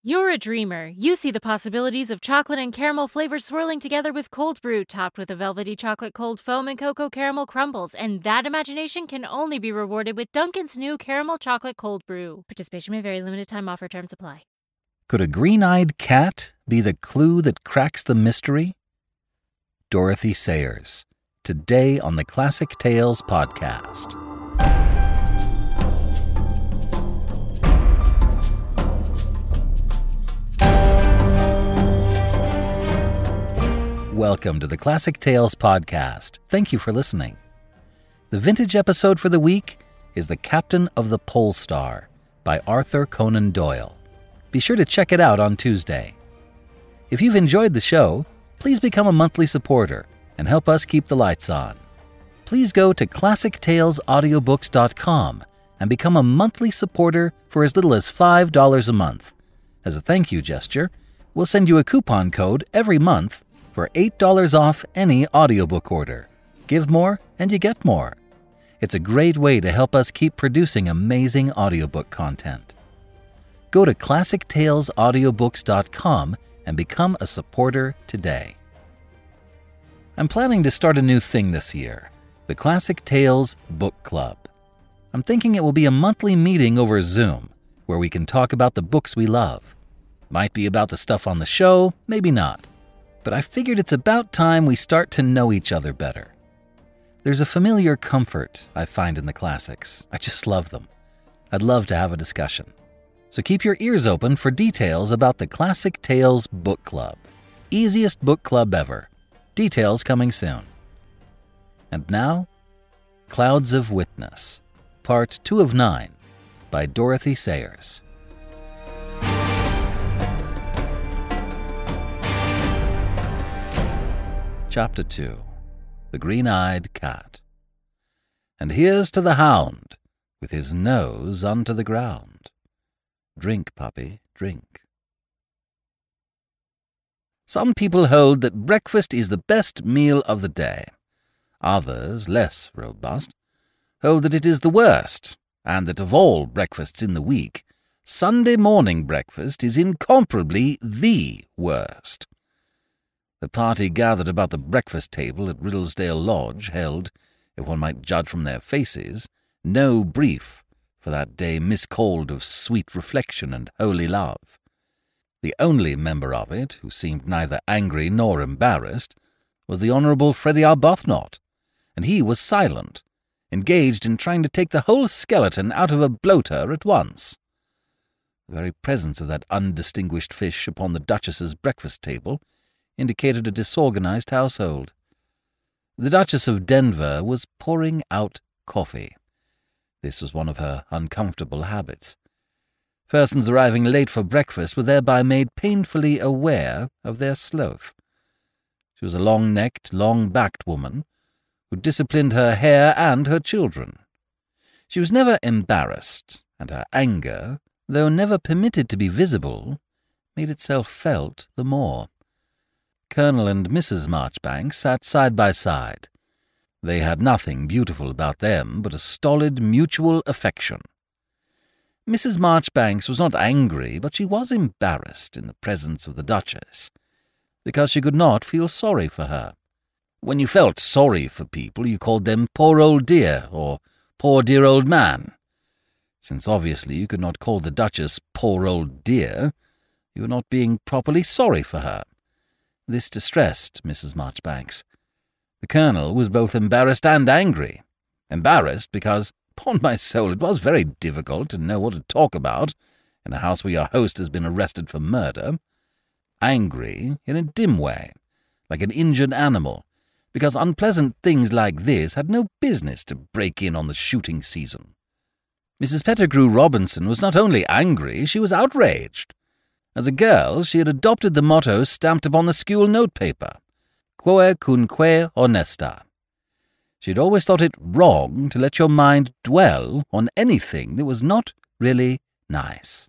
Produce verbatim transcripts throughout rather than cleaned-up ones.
You're a dreamer. You see the possibilities of chocolate and caramel flavors swirling together with cold brew, topped with a velvety chocolate cold foam and cocoa caramel crumbles. And that imagination can only be rewarded with Dunkin's new caramel chocolate cold brew. Participation may vary. Limited time offer. Terms apply. Could a green-eyed cat be the clue that cracks the mystery? Dorothy Sayers, today on the Classic Tales podcast. Welcome to the Classic Tales podcast. Thank you for listening. The vintage episode for the week is The Captain of the Pole Star by Arthur Conan Doyle. Be sure to check it out on Tuesday. If you've enjoyed the show, please become a monthly supporter and help us keep the lights on. Please go to classic tales audiobooks dot com and become a monthly supporter for as little as five dollars a month. As a thank you gesture, we'll send you a coupon code every month for eight dollars off any audiobook order. Give more and you get more. It's a great way to help us keep producing amazing audiobook content. Go to classic tales audiobooks dot com and become a supporter today. I'm planning to start a new thing this year, the Classic Tales Book Club. I'm thinking it will be a monthly meeting over Zoom where we can talk about the books we love. Might be about the stuff on the show, maybe not. But I figured it's about time we start to know each other better. There's a familiar comfort I find in the classics. I just love them. I'd love to have a discussion. So keep your ears open for details about the Classic Tales Book Club. Easiest book club ever. Details coming soon. And now, Clouds of Witness, Part two of nine, by Dorothy Sayers. Chapter two. The Green-Eyed Cat. And here's to the hound, with his nose unto the ground. Drink, puppy, drink. Some people hold that breakfast is the best meal of the day. Others, less robust, hold that it is the worst, and that of all breakfasts in the week, Sunday morning breakfast is incomparably the worst. The party gathered about the breakfast table at Riddlesdale Lodge held, if one might judge from their faces, no brief for that day miscalled of sweet reflection and holy love. The only member of it who seemed neither angry nor embarrassed was the Honourable Freddie Arbuthnot, and he was silent, engaged in trying to take the whole skeleton out of a bloater at once. The very presence of that undistinguished fish upon the Duchess's breakfast table indicated a disorganized household. The Duchess of Denver was pouring out coffee. This was one of her uncomfortable habits. Persons arriving late for breakfast were thereby made painfully aware of their sloth. She was a long-necked, long-backed woman who disciplined her hair and her children. She was never embarrassed, and her anger, though never permitted to be visible, made itself felt the more. Colonel and Missus Marchbanks sat side by side. They had nothing beautiful about them but a stolid mutual affection. Missus Marchbanks was not angry, but she was embarrassed in the presence of the Duchess, because she could not feel sorry for her. When you felt sorry for people, you called them poor old dear, or poor dear old man. Since obviously you could not call the Duchess poor old dear, you were not being properly sorry for her. This distressed Missus Marchbanks. The Colonel was both embarrassed and angry. Embarrassed because, upon my soul, it was very difficult to know what to talk about in a house where your host has been arrested for murder. Angry in a dim way, like an injured animal, because unpleasant things like this had no business to break in on the shooting season. Missus Pettigrew Robinson was not only angry, she was outraged. As a girl, she had adopted the motto stamped upon the school notepaper, Quae cunque honesta. She had always thought it wrong to let your mind dwell on anything that was not really nice.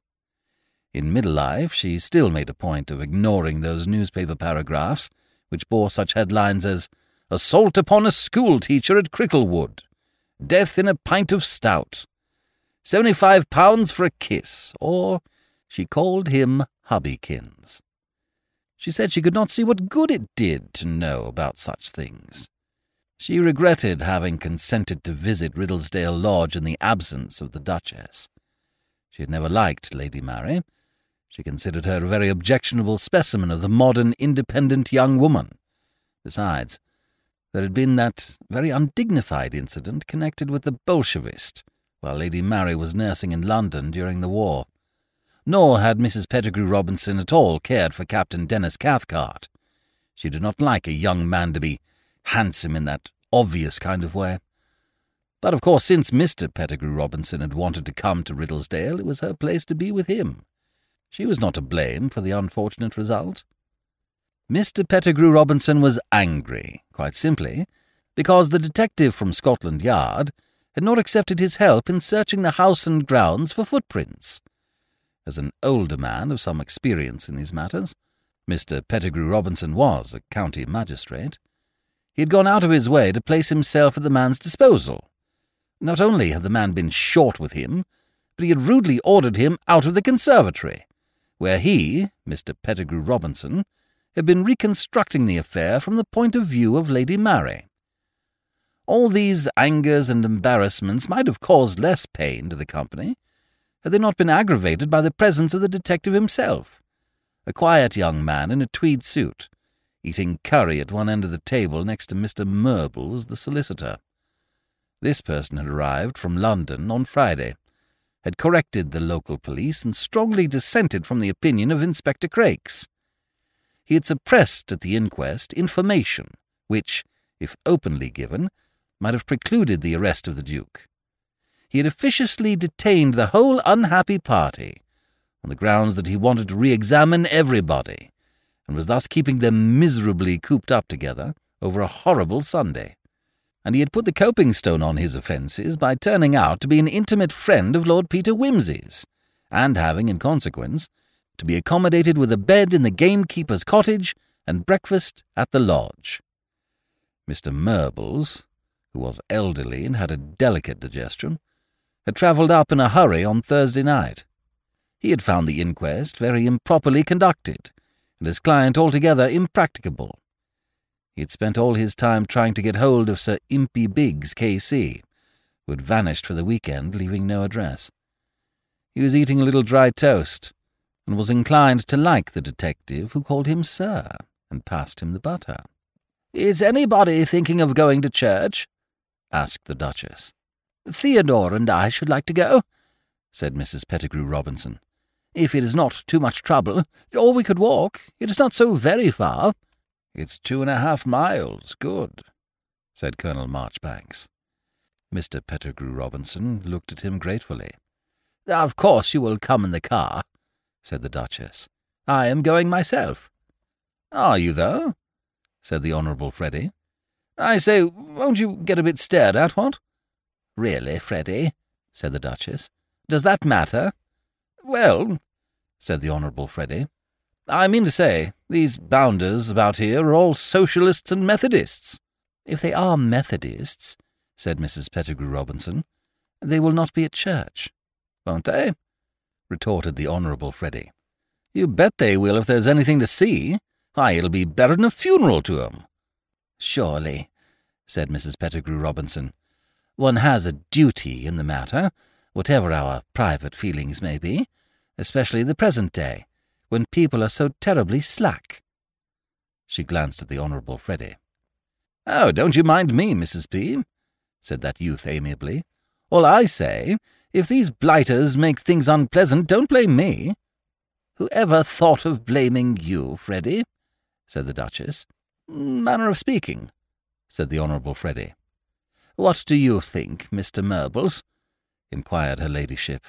In middle life, she still made a point of ignoring those newspaper paragraphs which bore such headlines as Assault upon a school-teacher at Cricklewood, Death in a pint of stout, seventy-five pounds for a kiss, or She called him Hubbykins. She said she could not see what good it did to know about such things. She regretted having consented to visit Riddlesdale Lodge in the absence of the Duchess. She had never liked Lady Mary. She considered her a very objectionable specimen of the modern, independent young woman. Besides, there had been that very undignified incident connected with the Bolshevist, while Lady Mary was nursing in London during the war. Nor had Missus Pettigrew Robinson at all cared for Captain Dennis Cathcart. She did not like a young man to be handsome in that obvious kind of way. But of course, since Mister Pettigrew Robinson had wanted to come to Riddlesdale, it was her place to be with him. She was not to blame for the unfortunate result. Mister Pettigrew Robinson was angry, quite simply, because the detective from Scotland Yard had not accepted his help in searching the house and grounds for footprints. As an older man of some experience in these matters, Mister Pettigrew Robinson was a county magistrate. He had gone out of his way to place himself at the man's disposal. Not only had the man been short with him, but he had rudely ordered him out of the conservatory, where he, Mister Pettigrew Robinson, had been reconstructing the affair from the point of view of Lady Mary. All these angers and embarrassments might have caused less pain to the company had they not been aggravated by the presence of the detective himself, a quiet young man in a tweed suit, eating curry at one end of the table next to Mister Murbles, the solicitor. This person had arrived from London on Friday, had corrected the local police, and strongly dissented from the opinion of Inspector Crakes. He had suppressed at the inquest information which, if openly given, might have precluded the arrest of the Duke. He had officiously detained the whole unhappy party on the grounds that he wanted to re-examine everybody, and was thus keeping them miserably cooped up together over a horrible Sunday. And he had put the coping stone on his offences by turning out to be an intimate friend of Lord Peter Wimsey's, and having, in consequence, to be accommodated with a bed in the gamekeeper's cottage and breakfast at the lodge. Mister Murbles, who was elderly and had a delicate digestion, had travelled up in a hurry on Thursday night. He had found the inquest very improperly conducted, and his client altogether impracticable. He had spent all his time trying to get hold of Sir Impey Biggs, K C, who had vanished for the weekend, leaving no address. He was eating a little dry toast, and was inclined to like the detective, who called him Sir, and passed him the butter. "Is anybody thinking of going to church?" asked the Duchess. "Theodore and I should like to go," said Missus Pettigrew Robinson, "if it is not too much trouble, or we could walk. It is not so very far." "It's two and a half miles, good," said Colonel Marchbanks. Mister Pettigrew Robinson looked at him gratefully. "Of course you will come in the car," said the Duchess. "I am going myself." "Are you, though?" said the Honourable Freddy. "I say, won't you get a bit stared at, what?" "Really, Freddy," said the Duchess, "does that matter?" "Well," said the Honourable Freddy, "I mean to say, these bounders about here are all Socialists and Methodists." "If they are Methodists," said Missus Pettigrew Robinson, "they will not be at church." "Won't they?" retorted the Honourable Freddy. "You bet they will if there's anything to see. Why, it'll be better than a funeral to 'em." "Surely," said Missus Pettigrew Robinson, "one has a duty in the matter, whatever our private feelings may be, especially the present day, when people are so terribly slack." She glanced at the Honourable Freddy. "Oh, don't you mind me, Missus P," said that youth amiably. "All I say, if these blighters make things unpleasant, don't blame me." "Who ever thought of blaming you, Freddy?" said the Duchess. "Manner of speaking," said the Honourable Freddy. "What do you think, Mister Murbles?" inquired her ladyship.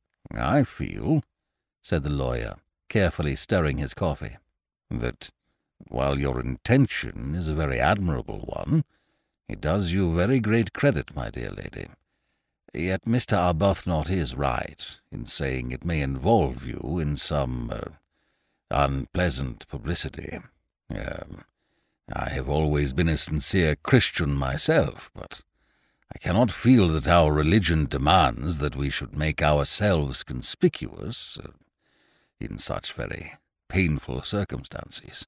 "I feel," said the lawyer, carefully stirring his coffee, "that, while your intention is a very admirable one, it does you very great credit, my dear lady. Yet Mister Arbuthnot is right in saying it may involve you in some uh, unpleasant publicity. Um, I have always been a sincere Christian myself, but I cannot feel that our religion demands that we should make ourselves conspicuous. Uh, in such very painful circumstances.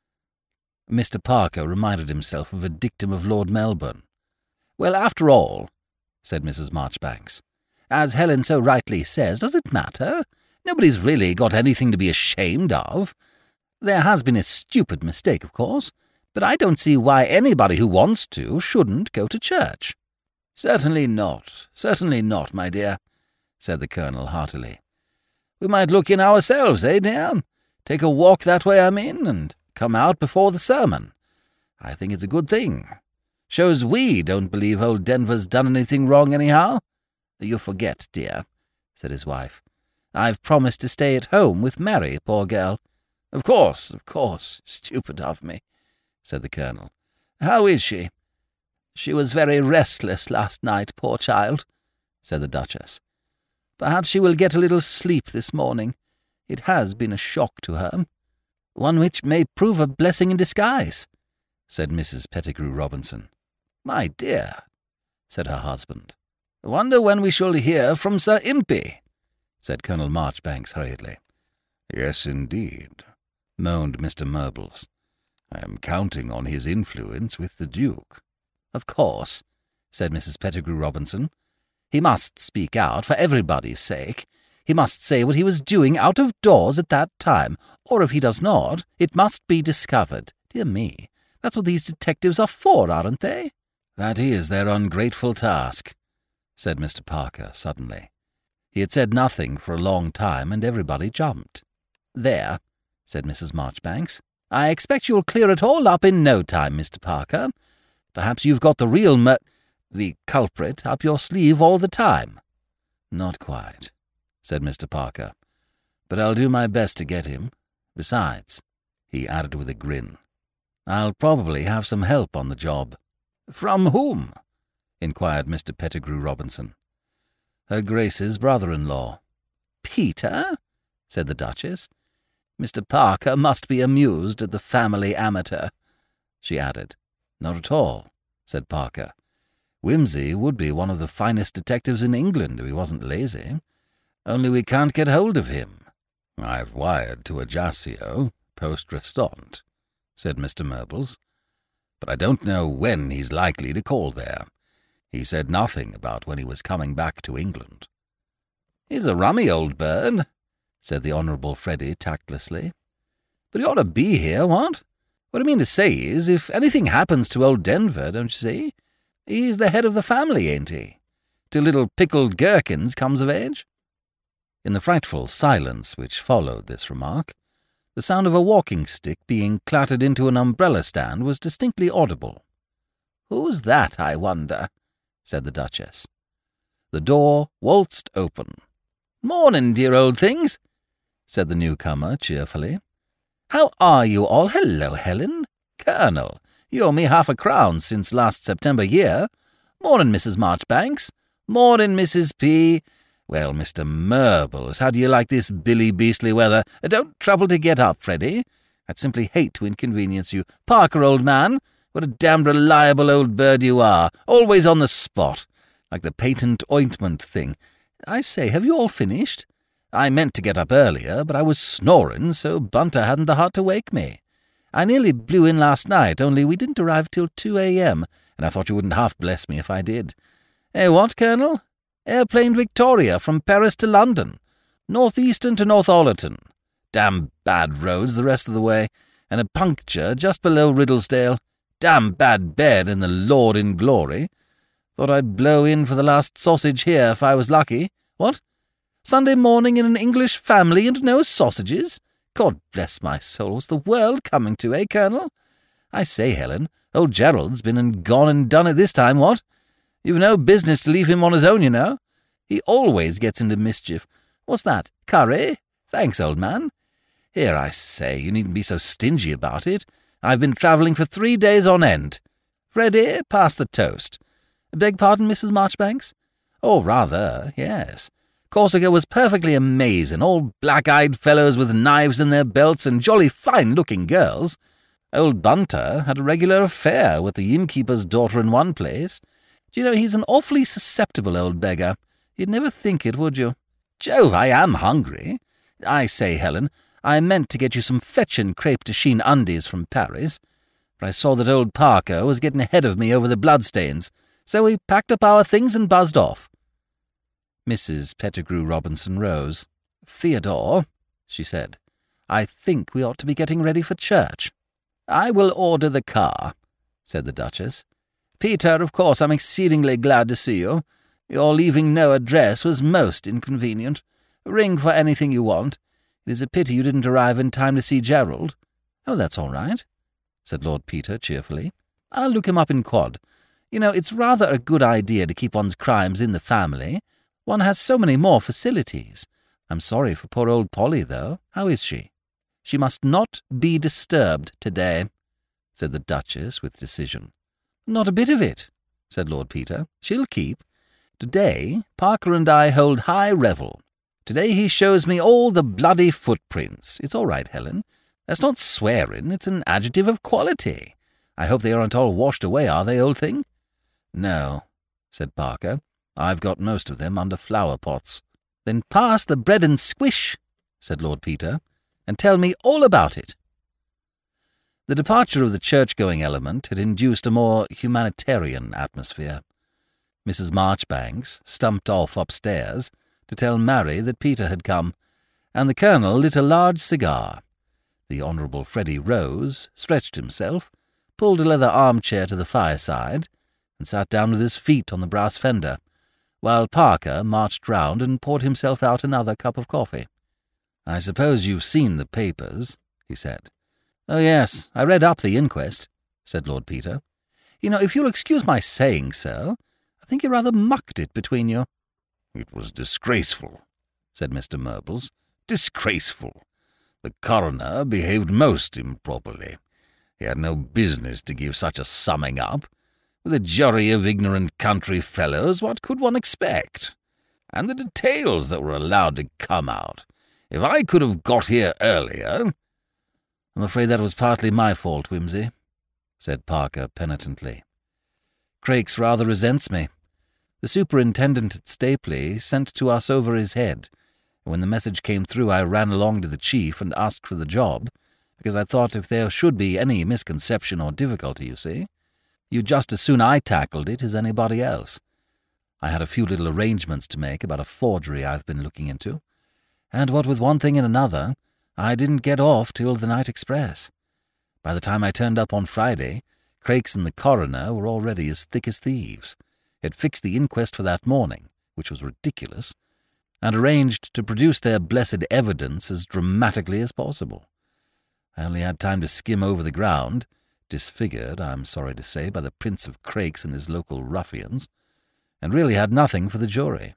Mister Parker reminded himself of a dictum of Lord Melbourne. "Well, after all," said Missus Marchbanks, "as Helen so rightly says, does it matter? Nobody's really got anything to be ashamed of. There has been a stupid mistake, of course, but I don't see why anybody who wants to shouldn't go to church." "Certainly not, certainly not, my dear," said the Colonel heartily. "We might look in ourselves, eh, dear? Take a walk that way, I mean, and come out before the sermon. I think it's a good thing. Shows we don't believe old Denver's done anything wrong anyhow." "You forget, dear," said his wife. "I've promised to stay at home with Mary, poor girl." "Of course, of course. Stupid of me," said the Colonel. "How is she?" "She was very restless last night, poor child," said the Duchess. "Perhaps she will get a little sleep this morning. It has been a shock to her. One which may prove a blessing in disguise," said Missus Pettigrew Robinson. "My dear," said her husband. "I wonder when we shall hear from Sir Impey," said Colonel Marchbanks hurriedly. "Yes, indeed," moaned Mister Murbles. "I am counting on his influence with the Duke." "Of course," said Missus Pettigrew Robinson. "He must speak out, for everybody's sake. He must say what he was doing out of doors at that time, or if he does not, it must be discovered. Dear me, that's what these detectives are for, aren't they?" "That is their ungrateful task," said Mister Parker suddenly. He had said nothing for a long time, and everybody jumped. "There," said Missus Marchbanks. "I expect you'll clear it all up in no time, Mister Parker. Perhaps you've got the real mur- the culprit up your sleeve all the time." "Not quite," said Mister Parker. "But I'll do my best to get him. Besides," he added with a grin, "I'll probably have some help on the job." "From whom?" inquired Mister Pettigrew Robinson. "Her Grace's brother-in-law." "Peter?" said the Duchess. "Mister Parker must be amused at the family amateur," she added. "Not at all," said Parker. "Wimsey would be one of the finest detectives in England if he wasn't lazy. Only we can't get hold of him." "I've wired to Ajaccio, poste restante," said Mister Murbles, "but I don't know when he's likely to call there. He said nothing about when he was coming back to England." "He's a rummy old bird," said the Honourable Freddy tactlessly. "But he ought to be here, what? What I mean to say is, if anything happens to old Denver, don't you see, he's the head of the family, ain't he? Till little pickled gherkins comes of age." In the frightful silence which followed this remark, the sound of a walking-stick being clattered into an umbrella-stand was distinctly audible. "Who's that, I wonder?" said the Duchess. The door waltzed open. "Morning, dear old things," said the newcomer cheerfully. "How are you all? Hello, Helen. Colonel, you owe me half a crown since last September year. Morning, Missus Marchbanks. Morning, Missus P. Well, Mister Murbles, how do you like this billy beastly weather? Don't trouble to get up, Freddy. I'd simply hate to inconvenience you. Parker, old man, what a damned reliable old bird you are, always on the spot, like the patent ointment thing. I say, have you all finished? I meant to get up earlier, but I was snoring, so Bunter hadn't the heart to wake me. I nearly blew in last night, only we didn't arrive till two a.m., and I thought you wouldn't half bless me if I did. Eh, what, Colonel? Airplane Victoria from Paris to London, North Eastern to Northallerton. Damn bad roads the rest of the way, and a puncture just below Riddlesdale. Damn bad bed in the Lord in Glory. Thought I'd blow in for the last sausage here if I was lucky. What? Sunday morning in an English family and no sausages? God bless my soul, what's the world coming to, eh, Colonel? I say, Helen, old Gerald's been and gone and done it this time, what? You've no business to leave him on his own, you know. He always gets into mischief. What's that, curry? Thanks, old man. Here, I say, you needn't be so stingy about it. I've been travelling for three days on end. Freddie, pass the toast. Beg pardon, Missus Marchbanks? Oh, rather, yes. Corsica was perfectly amazing, all black-eyed fellows with knives in their belts and jolly fine-looking girls. Old Bunter had a regular affair with the innkeeper's daughter in one place. Do you know, he's an awfully susceptible old beggar. You'd never think it, would you? Jove, I am hungry. I say, Helen, I meant to get you some fetchin' crepe de chine undies from Paris, but I saw that old Parker was getting ahead of me over the bloodstains, so we packed up our things and buzzed off." Missus Pettigrew Robinson rose. "Theodore," she said, "I think we ought to be getting ready for church." "I will order the car," said the Duchess. "Peter, of course I'm exceedingly glad to see you. Your leaving no address was most inconvenient. Ring for anything you want. It is a pity you didn't arrive in time to see Gerald." "Oh, that's all right," said Lord Peter cheerfully. "I'll look him up in quod. You know, it's rather a good idea to keep one's crimes in the family. One has so many more facilities. I'm sorry for poor old Polly, though. How is she?" "She must not be disturbed today," said the Duchess with decision. "Not a bit of it," said Lord Peter. "She'll keep. Today Parker and I hold high revel. Today he shows me all the bloody footprints. It's all right, Helen. That's not swearing, it's an adjective of quality. I hope they aren't all washed away, are they, old thing?" "No," said Parker. "I've got most of them under flower pots." "Then pass the bread and squish," said Lord Peter, "and tell me all about it." The departure of the church-going element had induced a more humanitarian atmosphere. Missus Marchbanks stumped off upstairs to tell Mary that Peter had come, and the Colonel lit a large cigar. The Honourable Freddie rose, stretched himself, pulled a leather armchair to the fireside, and sat down with his feet on the brass fender, while Parker marched round and poured himself out another cup of coffee. "I suppose you've seen the papers," he said. "Oh, yes, I read up the inquest," said Lord Peter. "You know, if you'll excuse my saying so, I think you rather mucked it between you." "It was disgraceful," said Mister Murples. "Disgraceful. The coroner behaved most improperly. He had no business to give such a summing up. With a jury of ignorant country fellows, what could one expect? And the details that were allowed to come out. If I could have got here earlier—" "I'm afraid that was partly my fault, Whimsy," said Parker penitently. "Crakes rather resents me. The superintendent at Stapley sent to us over his head, and when the message came through I ran along to the chief and asked for the job, because I thought if there should be any misconception or difficulty, you see, you'd just as soon I tackled it as anybody else. I had a few little arrangements to make about a forgery I've been looking into, and what with one thing and another, I didn't get off till the night express. By the time I turned up on Friday, Crakes and the coroner were already as thick as thieves, had fixed the inquest for that morning, which was ridiculous, and arranged to produce their blessed evidence as dramatically as possible. I only had time to skim over the ground, disfigured, I'm sorry to say, by the Prince of Crakes and his local ruffians, and really had nothing for the jury."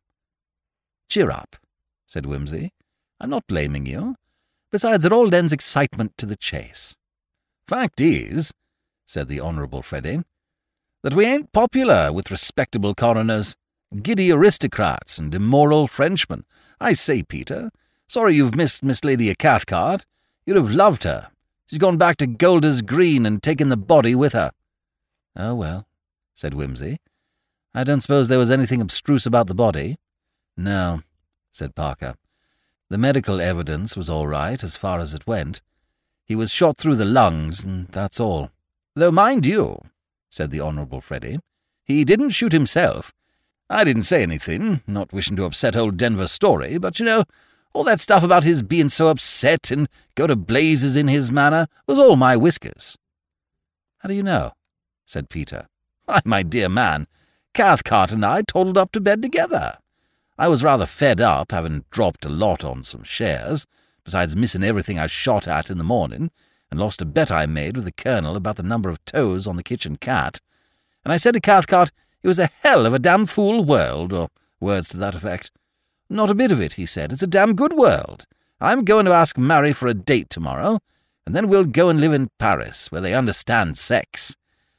"Cheer up," said Whimsy. "I'm not blaming you. Besides, it all lends excitement to the chase." "Fact is," said the Honourable Freddie, "that we ain't popular with respectable coroners. Giddy aristocrats and immoral Frenchmen. I say, Peter, sorry you've missed Miss Lady Cathcart. You'd have loved her. She's gone back to Golders Green and taken the body with her." "Oh, well," said Whimsy. "I don't suppose there was anything abstruse about the body?" "No," said Parker. "The medical evidence was all right as far as it went. He was shot through the lungs, and that's all." "Though, mind you," said the Honourable Freddie, "he didn't shoot himself. I didn't say anything, not wishing to upset old Denver's story, but, you know, all that stuff about his being so upset and go to blazes in his manner was all my whiskers." "How do you know?" said Peter. "Why, my dear man, Cathcart and I toddled up to bed together. I was rather fed up, having dropped a lot on some shares, besides missing everything I shot at in the morning, and lost a bet I made with the Colonel about the number of toes on the kitchen cat, and I said to Cathcart it was a hell of a damn fool world, or words to that effect. 'Not a bit of it,' he said. 'It's a damn good world. I'm going to ask Mary for a date tomorrow, and then we'll go and live in Paris, where they understand sex.'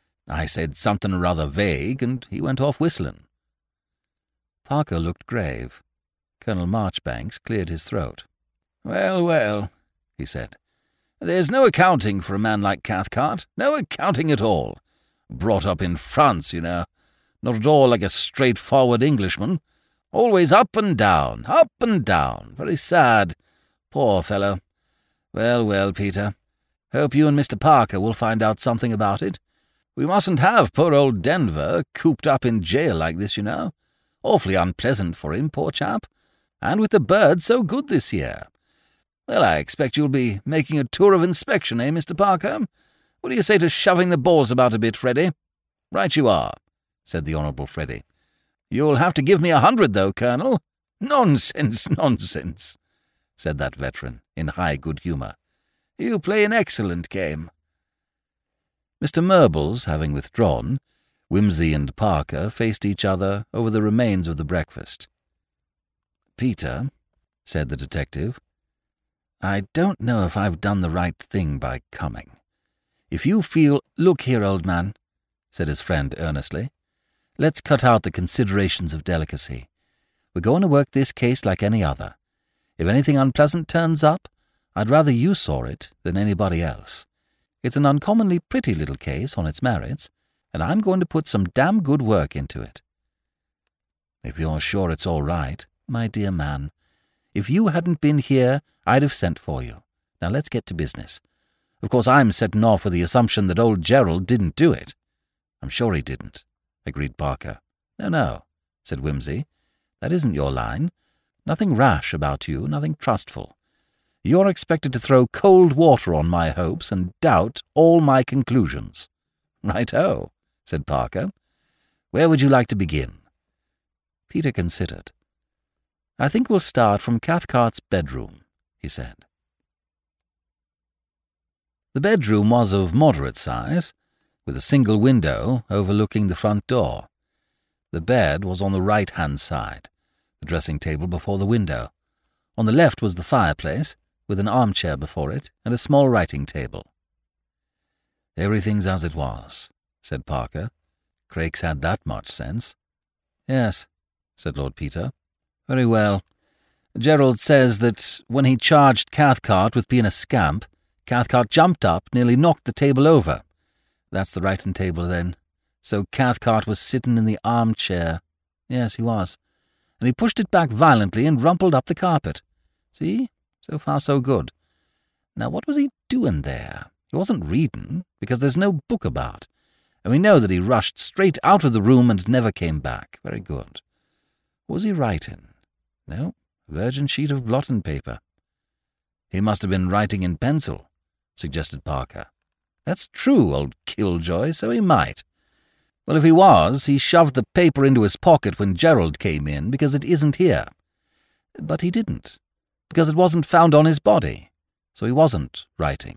I said something rather vague, and he went off whistling." Parker looked grave. Colonel Marchbanks cleared his throat. "Well, well," he said, "there's no accounting for a man like Cathcart, no accounting at all. Brought up in France, you know, not at all like a straightforward Englishman. Always up and down, up and down. Very sad. Poor fellow. Well, well, Peter. Hope you and Mister Parker will find out something about it. We mustn't have poor old Denver cooped up in jail like this, you know. Awfully unpleasant for him, poor chap. And with the birds so good this year. Well, I expect you'll be making a tour of inspection, eh, Mister Parker? What do you say to shoving the balls about a bit, Freddy? Right you are, said the Honourable Freddy. You'll have to give me a hundred, though, Colonel. Nonsense, nonsense, said that veteran, in high good humour. You play an excellent game. Mister Murbles having withdrawn, Whimsy and Parker faced each other over the remains of the breakfast. Peter, said the detective, I don't know if I've done the right thing by coming. If you feel— Look here, old man, said his friend earnestly. Let's cut out the considerations of delicacy. We're going to work this case like any other. If anything unpleasant turns up, I'd rather you saw it than anybody else. It's an uncommonly pretty little case on its merits, and I'm going to put some damn good work into it. If you're sure it's all right, my dear man. If you hadn't been here, I'd have sent for you. Now let's get to business. Of course, I'm setting off with the assumption that old Gerald didn't do it. I'm sure he didn't, agreed Parker. No, no, said Whimsy. That isn't your line. Nothing rash about you, nothing trustful. You're expected to throw cold water on my hopes and doubt all my conclusions. Right-o, said Parker. Where would you like to begin? Peter considered. I think we'll start from Cathcart's bedroom, he said. The bedroom was of moderate size, with a single window overlooking the front door. The bed was on the right-hand side, the dressing-table before the window. On the left was the fireplace, with an armchair before it and a small writing-table. Everything's as it was, said Parker. Craik's had that much sense. Yes, said Lord Peter. Very well. Gerald says that when he charged Cathcart with being a scamp, Cathcart jumped up, nearly knocked the table over. That's the writing table, then. So Cathcart was sitting in the armchair. Yes, he was. And he pushed it back violently and rumpled up the carpet. See? So far, so good. Now, what was he doing there? He wasn't reading, because there's no book about. And we know that he rushed straight out of the room and never came back. Very good. What was he writing? No, a virgin sheet of blotting paper. He must have been writing in pencil, suggested Parker. That's true, old killjoy, so he might. Well, if he was, he shoved the paper into his pocket when Gerald came in, because it isn't here. But he didn't, because it wasn't found on his body, so he wasn't writing.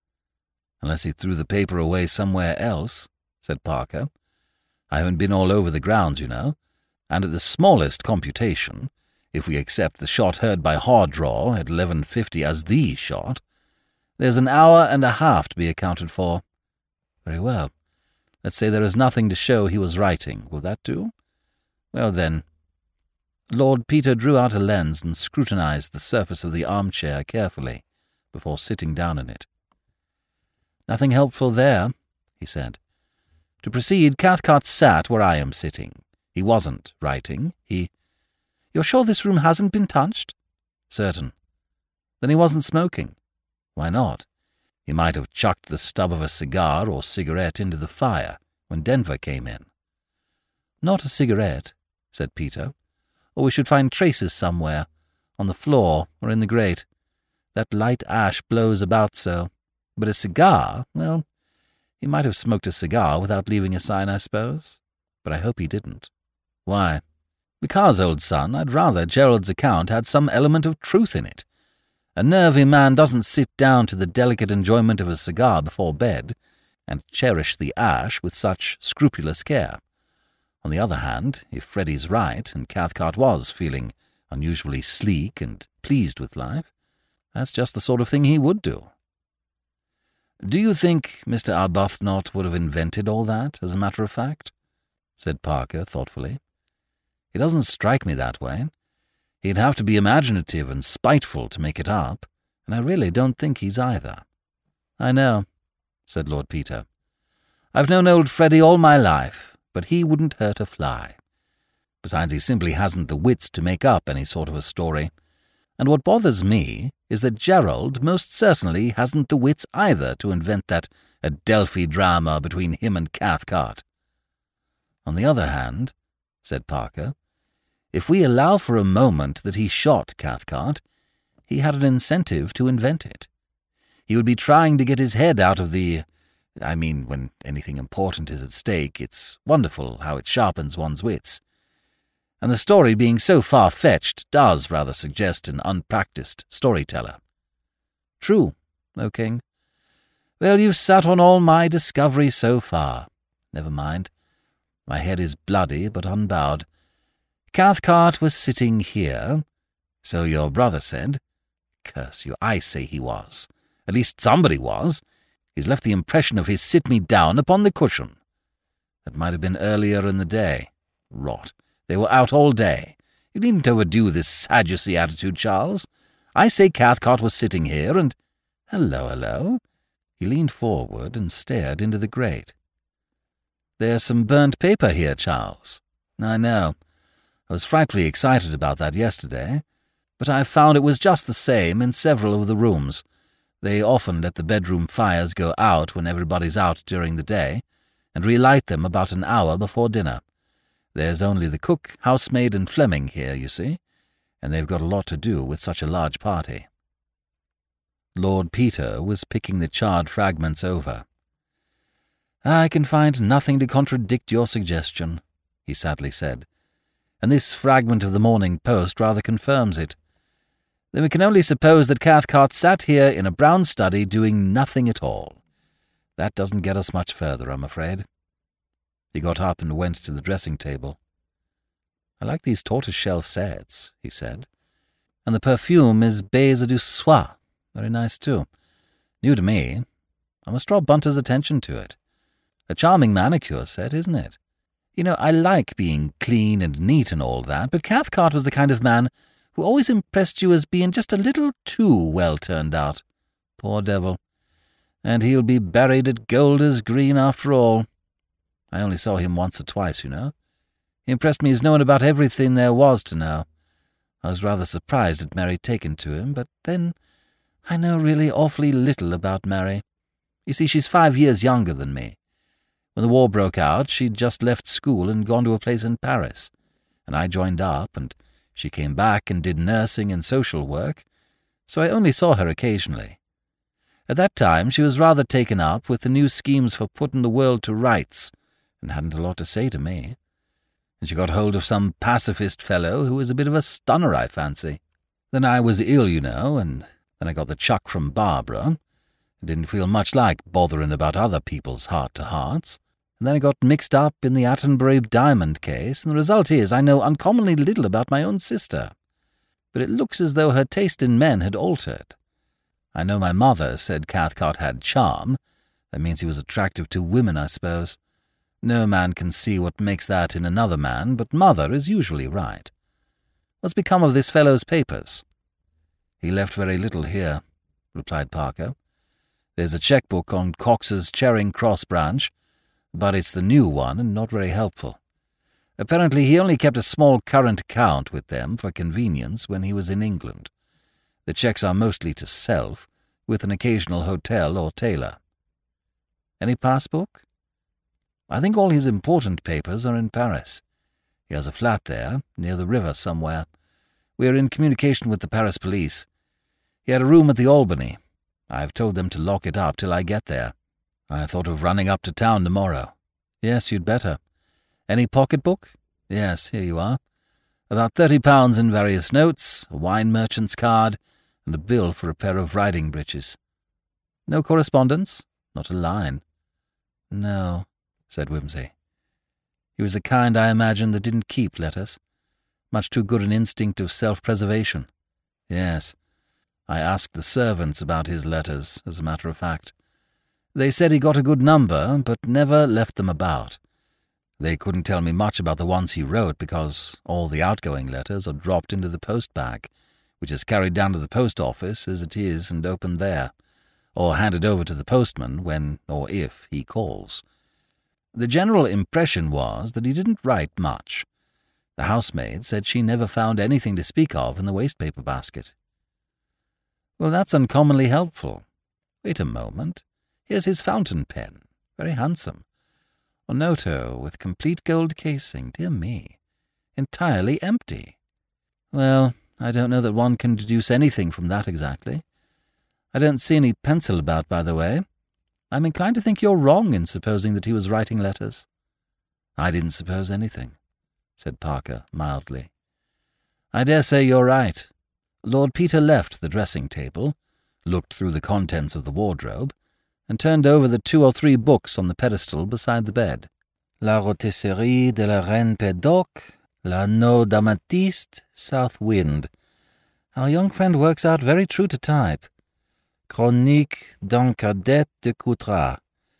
Unless he threw the paper away somewhere else, said Parker. I haven't been all over the grounds, you know, and at the smallest computation, if we accept the shot heard by Hardraw at eleven fifty as the shot, there's an hour and a half to be accounted for. Very well. Let's say there is nothing to show he was writing. Will that do? Well, then. Lord Peter drew out a lens and scrutinized the surface of the armchair carefully before sitting down in it. Nothing helpful there, he said. To proceed, Cathcart sat where I am sitting. He wasn't writing. He— You're sure this room hasn't been touched? Certain. Then he wasn't smoking. Why not? He might have chucked the stub of a cigar or cigarette into the fire when Denver came in. Not a cigarette, said Peter, or we should find traces somewhere, on the floor or in the grate. That light ash blows about so. But a cigar, well, he might have smoked a cigar without leaving a sign, I suppose. But I hope he didn't. Why? Because, old son, I'd rather Gerald's account had some element of truth in it. A nervy man doesn't sit down to the delicate enjoyment of a cigar before bed and cherish the ash with such scrupulous care. On the other hand, if Freddy's right, and Cathcart was feeling unusually sleek and pleased with life, that's just the sort of thing he would do. Do you think Mister Arbuthnot would have invented all that, as a matter of fact? Said Parker thoughtfully. It doesn't strike me that way. He'd have to be imaginative and spiteful to make it up, and I really don't think he's either. I know, said Lord Peter. I've known old Freddy all my life, but he wouldn't hurt a fly. Besides, he simply hasn't the wits to make up any sort of a story. And what bothers me is that Gerald most certainly hasn't the wits either to invent that Adelphi drama between him and Cathcart. On the other hand, said Parker, if we allow for a moment that he shot Cathcart, he had an incentive to invent it. He would be trying to get his head out of the... I mean, when anything important is at stake, it's wonderful how it sharpens one's wits. And the story being so far-fetched does rather suggest an unpractised storyteller. True, O King. Well, you've sat on all my discovery so far. Never mind. My head is bloody but unbowed. Cathcart was sitting here, so your brother said. Curse you, I say he was. At least somebody was. He's left the impression of his sit-me-down upon the cushion. That might have been earlier in the day. Rot. They were out all day. You needn't overdo this Sadducee attitude, Charles. I say Cathcart was sitting here, and... Hello, hello. He leaned forward and stared into the grate. There's some burnt paper here, Charles. I know. I was frightfully excited about that yesterday, but I found it was just the same in several of the rooms. They often let the bedroom fires go out when everybody's out during the day, and relight them about an hour before dinner. There's only the cook, housemaid, and Fleming here, you see, and they've got a lot to do with such a large party. Lord Peter was picking the charred fragments over. I can find nothing to contradict your suggestion, he sadly said, and this fragment of the Morning Post rather confirms it. Then we can only suppose that Cathcart sat here in a brown study doing nothing at all. That doesn't get us much further, I'm afraid. He got up and went to the dressing-table. I like these tortoise-shell sets, he said, and the perfume is Baies du Soie. Very nice, too. New to me. I must draw Bunter's attention to it. A charming manicure set, isn't it? You know, I like being clean and neat and all that, but Cathcart was the kind of man who always impressed you as being just a little too well turned out. Poor devil. And he'll be buried at Golders Green after all. I only saw him once or twice, you know. He impressed me as knowing about everything there was to know. I was rather surprised at Mary taking to him, but then I know really awfully little about Mary. You see, she's five years younger than me. When the war broke out, she'd just left school and gone to a place in Paris, and I joined up, and she came back and did nursing and social work, so I only saw her occasionally. At that time she was rather taken up with the new schemes for putting the world to rights, and hadn't a lot to say to me. And she got hold of some pacifist fellow who was a bit of a stunner, I fancy. Then I was ill, you know, and then I got the chuck from Barbara. I didn't feel much like bothering about other people's heart-to-hearts. And then I got mixed up in the Attenbury diamond case, and the result is I know uncommonly little about my own sister. But it looks as though her taste in men had altered. I know my mother said Cathcart had charm. That means he was attractive to women, I suppose. No man can see what makes that in another man, but Mother is usually right. What's become of this fellow's papers? He left very little here, replied Parker. There's a checkbook on Cox's Charing Cross branch, but it's the new one and not very helpful. Apparently he only kept a small current account with them for convenience when he was in England. The checks are mostly to self, with an occasional hotel or tailor. Any passbook? I think all his important papers are in Paris. He has a flat there, near the river somewhere. We are in communication with the Paris police. He had a room at the Albany. I have told them to lock it up till I get there. I thought of running up to town tomorrow. Yes, you'd better. Any pocketbook? Yes, here you are. About thirty pounds in various notes, a wine merchant's card, and a bill for a pair of riding breeches. No correspondence? Not a line. No, said Wimsey. He was the kind, I imagine, that didn't keep letters. Much too good an instinct of self-preservation. Yes, I asked the servants about his letters, as a matter of fact. They said he got a good number, but never left them about. They couldn't tell me much about the ones he wrote because all the outgoing letters are dropped into the post bag, which is carried down to the post office as it is and opened there, or handed over to the postman when or if he calls. The general impression was that he didn't write much. The housemaid said she never found anything to speak of in the waste-paper basket. Well, that's uncommonly helpful. Wait a moment. Here's his fountain pen. Very handsome. Ornoto with complete gold casing. Dear me. Entirely empty. Well, I don't know that one can deduce anything from that exactly. I don't see any pencil about, by the way. I'm inclined to think you're wrong in supposing that he was writing letters. I didn't suppose anything, said Parker mildly. I dare say you're right. Lord Peter left the dressing-table, looked through the contents of the wardrobe, and turned over the two or three books on the pedestal beside the bed. La Rôtisserie de la Reine Pédoc, L'Anneau d'Améthyste, South Wind. Our young friend works out very true to type. Chronique d'un cadet de Coutras.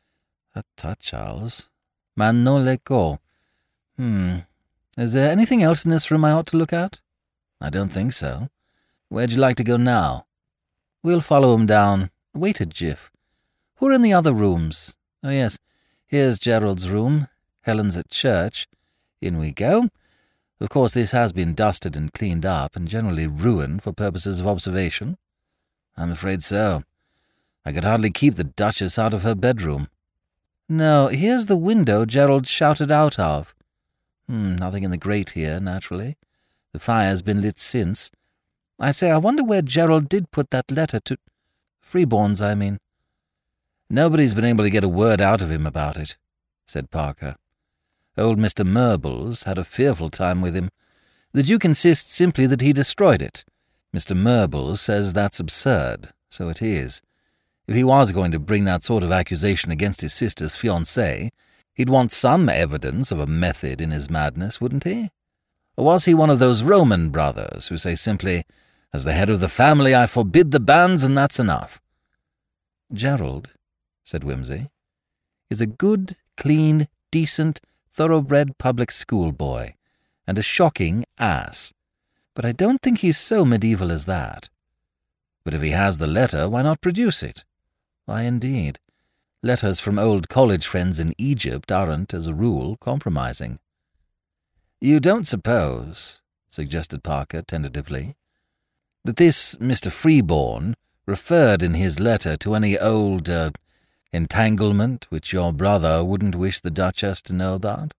A touch, Charles. Manon Lescaut. Hmm. Is there anything else in this room I ought to look at? I don't think so. Where'd you like to go now? We'll follow him down. Wait a jiff. Who are in the other rooms? Oh, yes. Here's Gerald's room. Helen's at church. In we go. Of course, this has been dusted and cleaned up, and generally ruined for purposes of observation. I'm afraid so. I could hardly keep the Duchess out of her bedroom. No, here's the window Gerald shouted out of. Hmm, nothing in the grate here, naturally. The fire's been lit since. I say, I wonder where Gerald did put that letter to... Freeborn's, I mean. Nobody's been able to get a word out of him about it, said Parker. Old Mister Murbles had a fearful time with him. The Duke insists simply that he destroyed it. Mister Murbles says that's absurd. So it is. If he was going to bring that sort of accusation against his sister's fiancé, he'd want some evidence of a method in his madness, wouldn't he? Or was he one of those Roman brothers who say simply, as the head of the family I forbid the banns and that's enough? Gerald, said Wimsey, is a good, clean, decent, thoroughbred public school boy, and a shocking ass. But I don't think he's so medieval as that. But if he has the letter, why not produce it? Why, indeed. Letters from old college friends in Egypt aren't, as a rule, compromising. You don't suppose, suggested Parker tentatively, that this Mister Freeborn referred in his letter to any old, uh, entanglement which your brother wouldn't wish the Duchess to know about?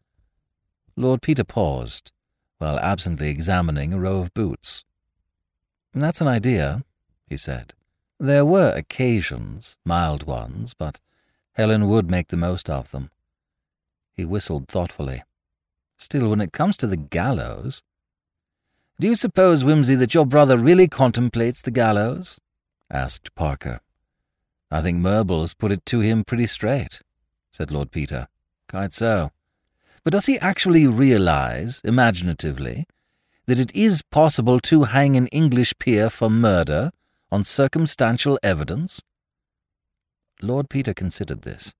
Lord Peter paused, while absently examining a row of boots. That's an idea, he said. There were occasions, mild ones, but Helen would make the most of them. He whistled thoughtfully. Still, when it comes to the gallows... Do you suppose, Wimsey, that your brother really contemplates the gallows? Asked Parker. I think Murbles put it to him pretty straight, said Lord Peter. Quite so. But does he actually realize, imaginatively, that it is possible to hang an English peer for murder on circumstantial evidence? Lord Peter considered this.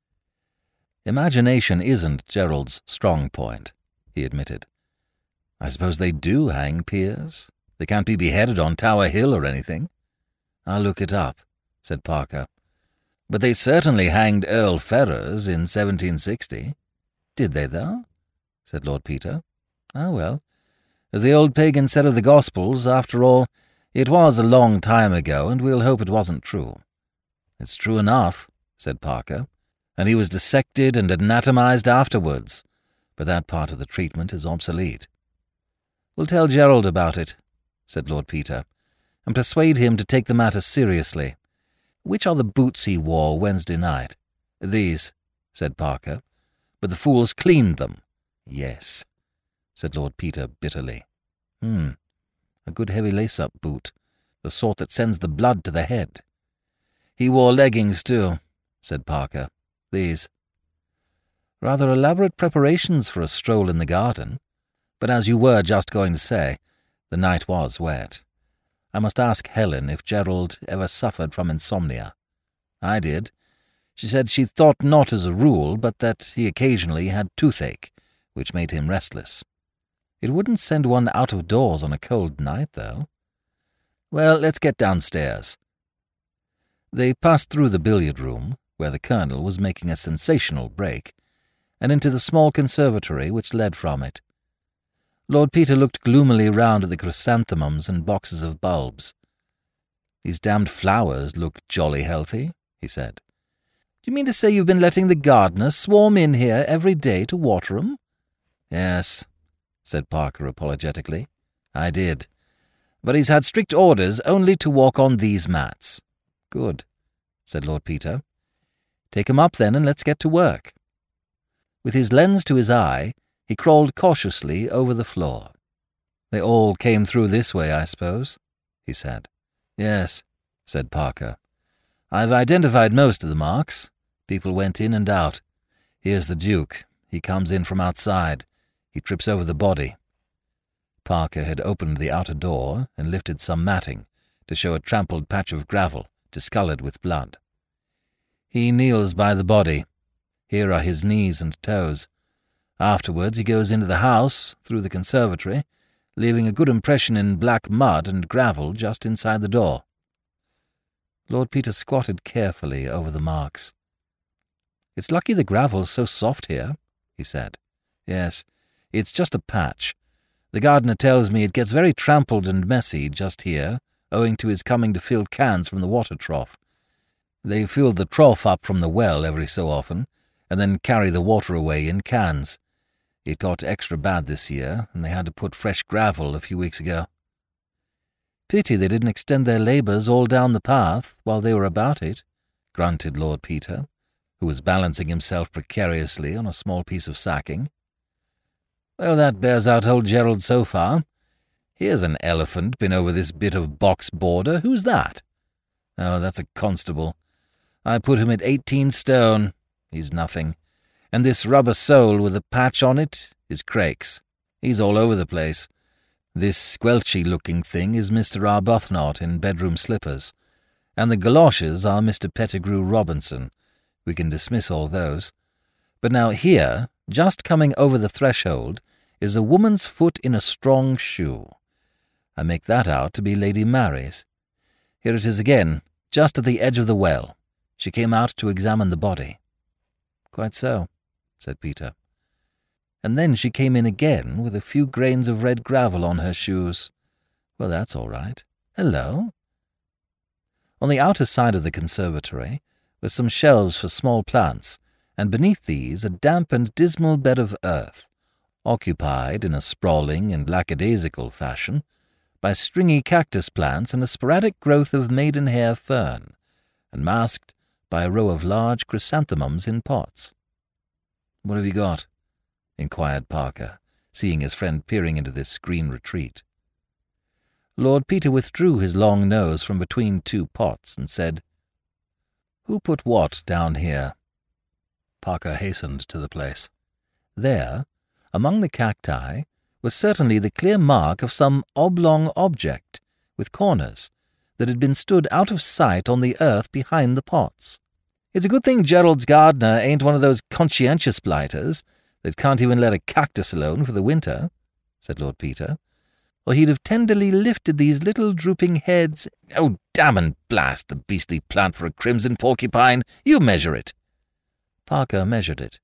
Imagination isn't Gerald's strong point, he admitted. I suppose they do hang peers. They can't be beheaded on Tower Hill or anything. I'll look it up, said Parker. But they certainly hanged Earl Ferrers in seventeen sixty. Did they, though? Said Lord Peter. Ah, well, as the old pagan said of the Gospels, after all, it was a long time ago, and we'll hope it wasn't true. It's true enough, said Parker, and he was dissected and anatomized afterwards, but that part of the treatment is obsolete. We'll tell Gerald about it, said Lord Peter, and persuade him to take the matter seriously. Which are the boots he wore Wednesday night? These, said Parker, but the fools cleaned them. Yes, said Lord Peter bitterly. Hmm, a good heavy lace-up boot, the sort that sends the blood to the head. He wore leggings, too, said Parker. These. Rather elaborate preparations for a stroll in the garden. But as you were just going to say, the night was wet. I must ask Helen if Gerald ever suffered from insomnia. I did. She said she thought not as a rule, but that he occasionally had toothache, which made him restless. It wouldn't send one out of doors on a cold night, though. Well, let's get downstairs. They passed through the billiard room, where the Colonel was making a sensational break, and into the small conservatory which led from it. Lord Peter looked gloomily round at the chrysanthemums and boxes of bulbs. These damned flowers look jolly healthy, he said. Do you mean to say you've been letting the gardener swarm in here every day to water 'em? Yes, said Parker apologetically. I did. But he's had strict orders only to walk on these mats. Good, said Lord Peter. Take 'em up then and let's get to work. With his lens to his eye, he crawled cautiously over the floor. They all came through this way, I suppose, he said. Yes, said Parker. I've identified most of the marks. People went in and out. Here's the Duke. He comes in from outside. He trips over the body. Parker had opened the outer door and lifted some matting to show a trampled patch of gravel discoloured with blood. He kneels by the body. Here are his knees and toes. Afterwards he goes into the house, through the conservatory, leaving a good impression in black mud and gravel just inside the door. Lord Peter squatted carefully over the marks. It's lucky the gravel's so soft here, he said. Yes, it's just a patch. The gardener tells me it gets very trampled and messy just here, owing to his coming to fill cans from the water trough. They fill the trough up from the well every so often, and then carry the water away in cans. It got extra bad this year, and they had to put fresh gravel a few weeks ago. Pity they didn't extend their labours all down the path while they were about it, grunted Lord Peter, who was balancing himself precariously on a small piece of sacking. Well, that bears out old Gerald so far. Here's an elephant been over this bit of box border. Who's that? Oh, that's a constable. I put him at eighteen stone. He's nothing. And this rubber sole with a patch on it is Craik's. He's all over the place. This squelchy-looking thing is Mister Arbuthnot in bedroom slippers, and the galoshes are Mister Pettigrew Robinson. We can dismiss all those. But now here, just coming over the threshold, is a woman's foot in a strong shoe. I make that out to be Lady Mary's. Here it is again, just at the edge of the well. She came out to examine the body. Quite so, said Peter. And then she came in again with a few grains of red gravel on her shoes. Well, that's all right. Hello. On the outer side of the conservatory were some shelves for small plants, and beneath these a damp and dismal bed of earth, occupied in a sprawling and lackadaisical fashion by stringy cactus plants and a sporadic growth of maidenhair fern, and masked by a row of large chrysanthemums in pots. What have you got? Inquired Parker, seeing his friend peering into this green retreat. Lord Peter withdrew his long nose from between two pots and said, Who put what down here? Parker hastened to the place. There, among the cacti, was certainly the clear mark of some oblong object, with corners, that had been stood out of sight on the earth behind the pots. It's a good thing Gerald's gardener ain't one of those conscientious blighters that can't even let a cactus alone for the winter, said Lord Peter, or he'd have tenderly lifted these little drooping heads. Oh, damn and blast the beastly plant for a crimson porcupine! You measure it. Parker measured it.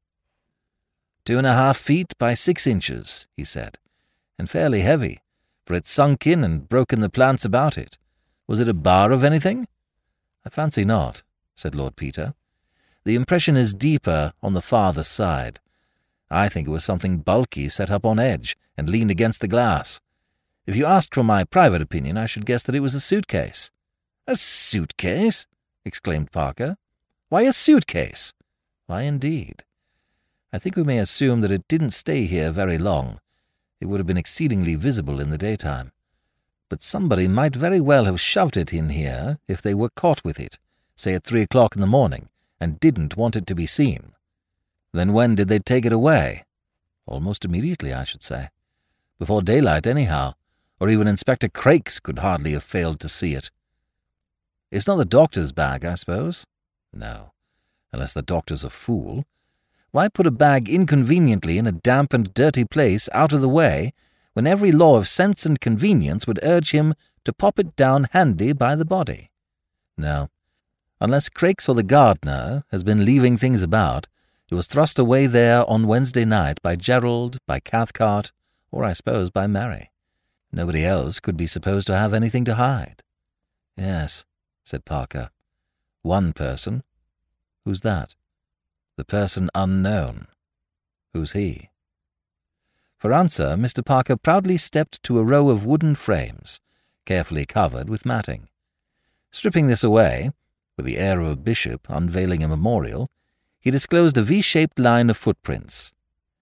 Two and a half feet by six inches, he said, and fairly heavy, for it sunk in and broken the plants about it. Was it a bar of anything? I fancy not, said Lord Peter. The impression is deeper on the farther side. I think it was something bulky set up on edge and leaned against the glass. If you asked for my private opinion, I should guess that it was a suitcase. A suitcase? Exclaimed Parker. Why a suitcase? Why, indeed. I think we may assume that it didn't stay here very long. It would have been exceedingly visible in the daytime. But somebody might very well have shoved it in here if they were caught with it, say at three o'clock in the morning, and didn't want it to be seen. Then when did they take it away? Almost immediately, I should say. Before daylight, anyhow, or even Inspector Craik's could hardly have failed to see it. It's not the doctor's bag, I suppose? No, unless the doctor's a fool. Why put a bag inconveniently in a damp and dirty place out of the way, when every law of sense and convenience would urge him to pop it down handy by the body? No, unless Craik's or the gardener has been leaving things about, it was thrust away there on Wednesday night by Gerald, by Cathcart, or I suppose by Mary. Nobody else could be supposed to have anything to hide. Yes, said Parker. One person? Who's that? The person unknown. Who's he? For answer, Mister Parker proudly stepped to a row of wooden frames, carefully covered with matting. Stripping this away, with the air of a bishop unveiling a memorial, he disclosed a V-shaped line of footprints.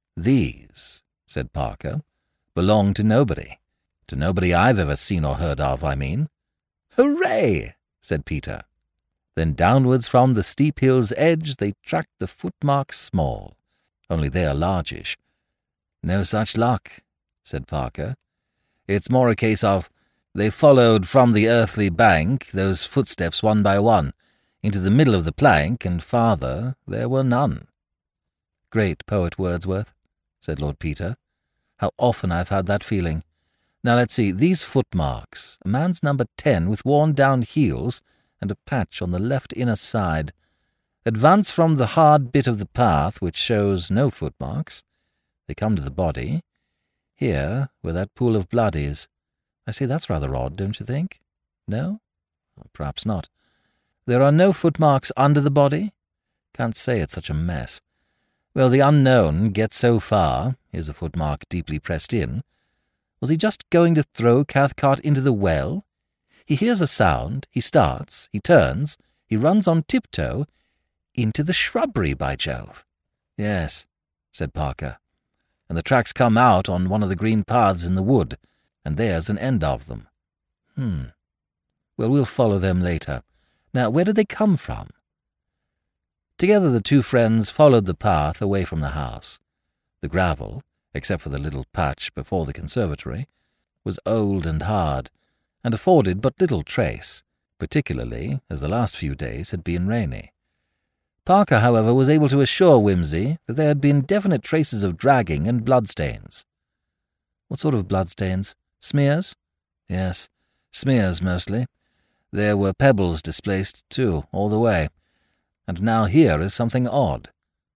These, said Parker, belong to nobody. To nobody I've ever seen or heard of, I mean. Hooray! Said Peter. Then downwards from the steep hill's edge they tracked the footmarks small, only they are largish. No such luck, said Parker. It's more a case of they followed from the earthly bank those footsteps one by one, into the middle of the plank, and farther there were none. Great poet Wordsworth, said Lord Peter. How often I've had that feeling. Now let's see, these footmarks, a man's number ten with worn-down heels and a patch on the left inner side. Advance from the hard bit of the path which shows no footmarks. They come to the body. Here, where that pool of blood is. I say, that's rather odd, don't you think? No? Perhaps not. There are no footmarks under the body? Can't say it's such a mess. Well, the unknown gets so far, here's a footmark deeply pressed in. Was he just going to throw Cathcart into the well? He hears a sound, he starts, he turns, he runs on tiptoe, into the shrubbery, by Jove. Yes, said Parker, and the tracks come out on one of the green paths in the wood, and there's an end of them. Hmm. Well, we'll follow them later. Now, where did they come from? Together the two friends followed the path away from the house. The gravel, except for the little patch before the conservatory, was old and hard, and afforded but little trace, particularly as the last few days had been rainy. Parker, however, was able to assure Whimsy that there had been definite traces of dragging and bloodstains. What sort of bloodstains? Smears? Yes, smears mostly. There were pebbles displaced, too, all the way. And now here is something odd.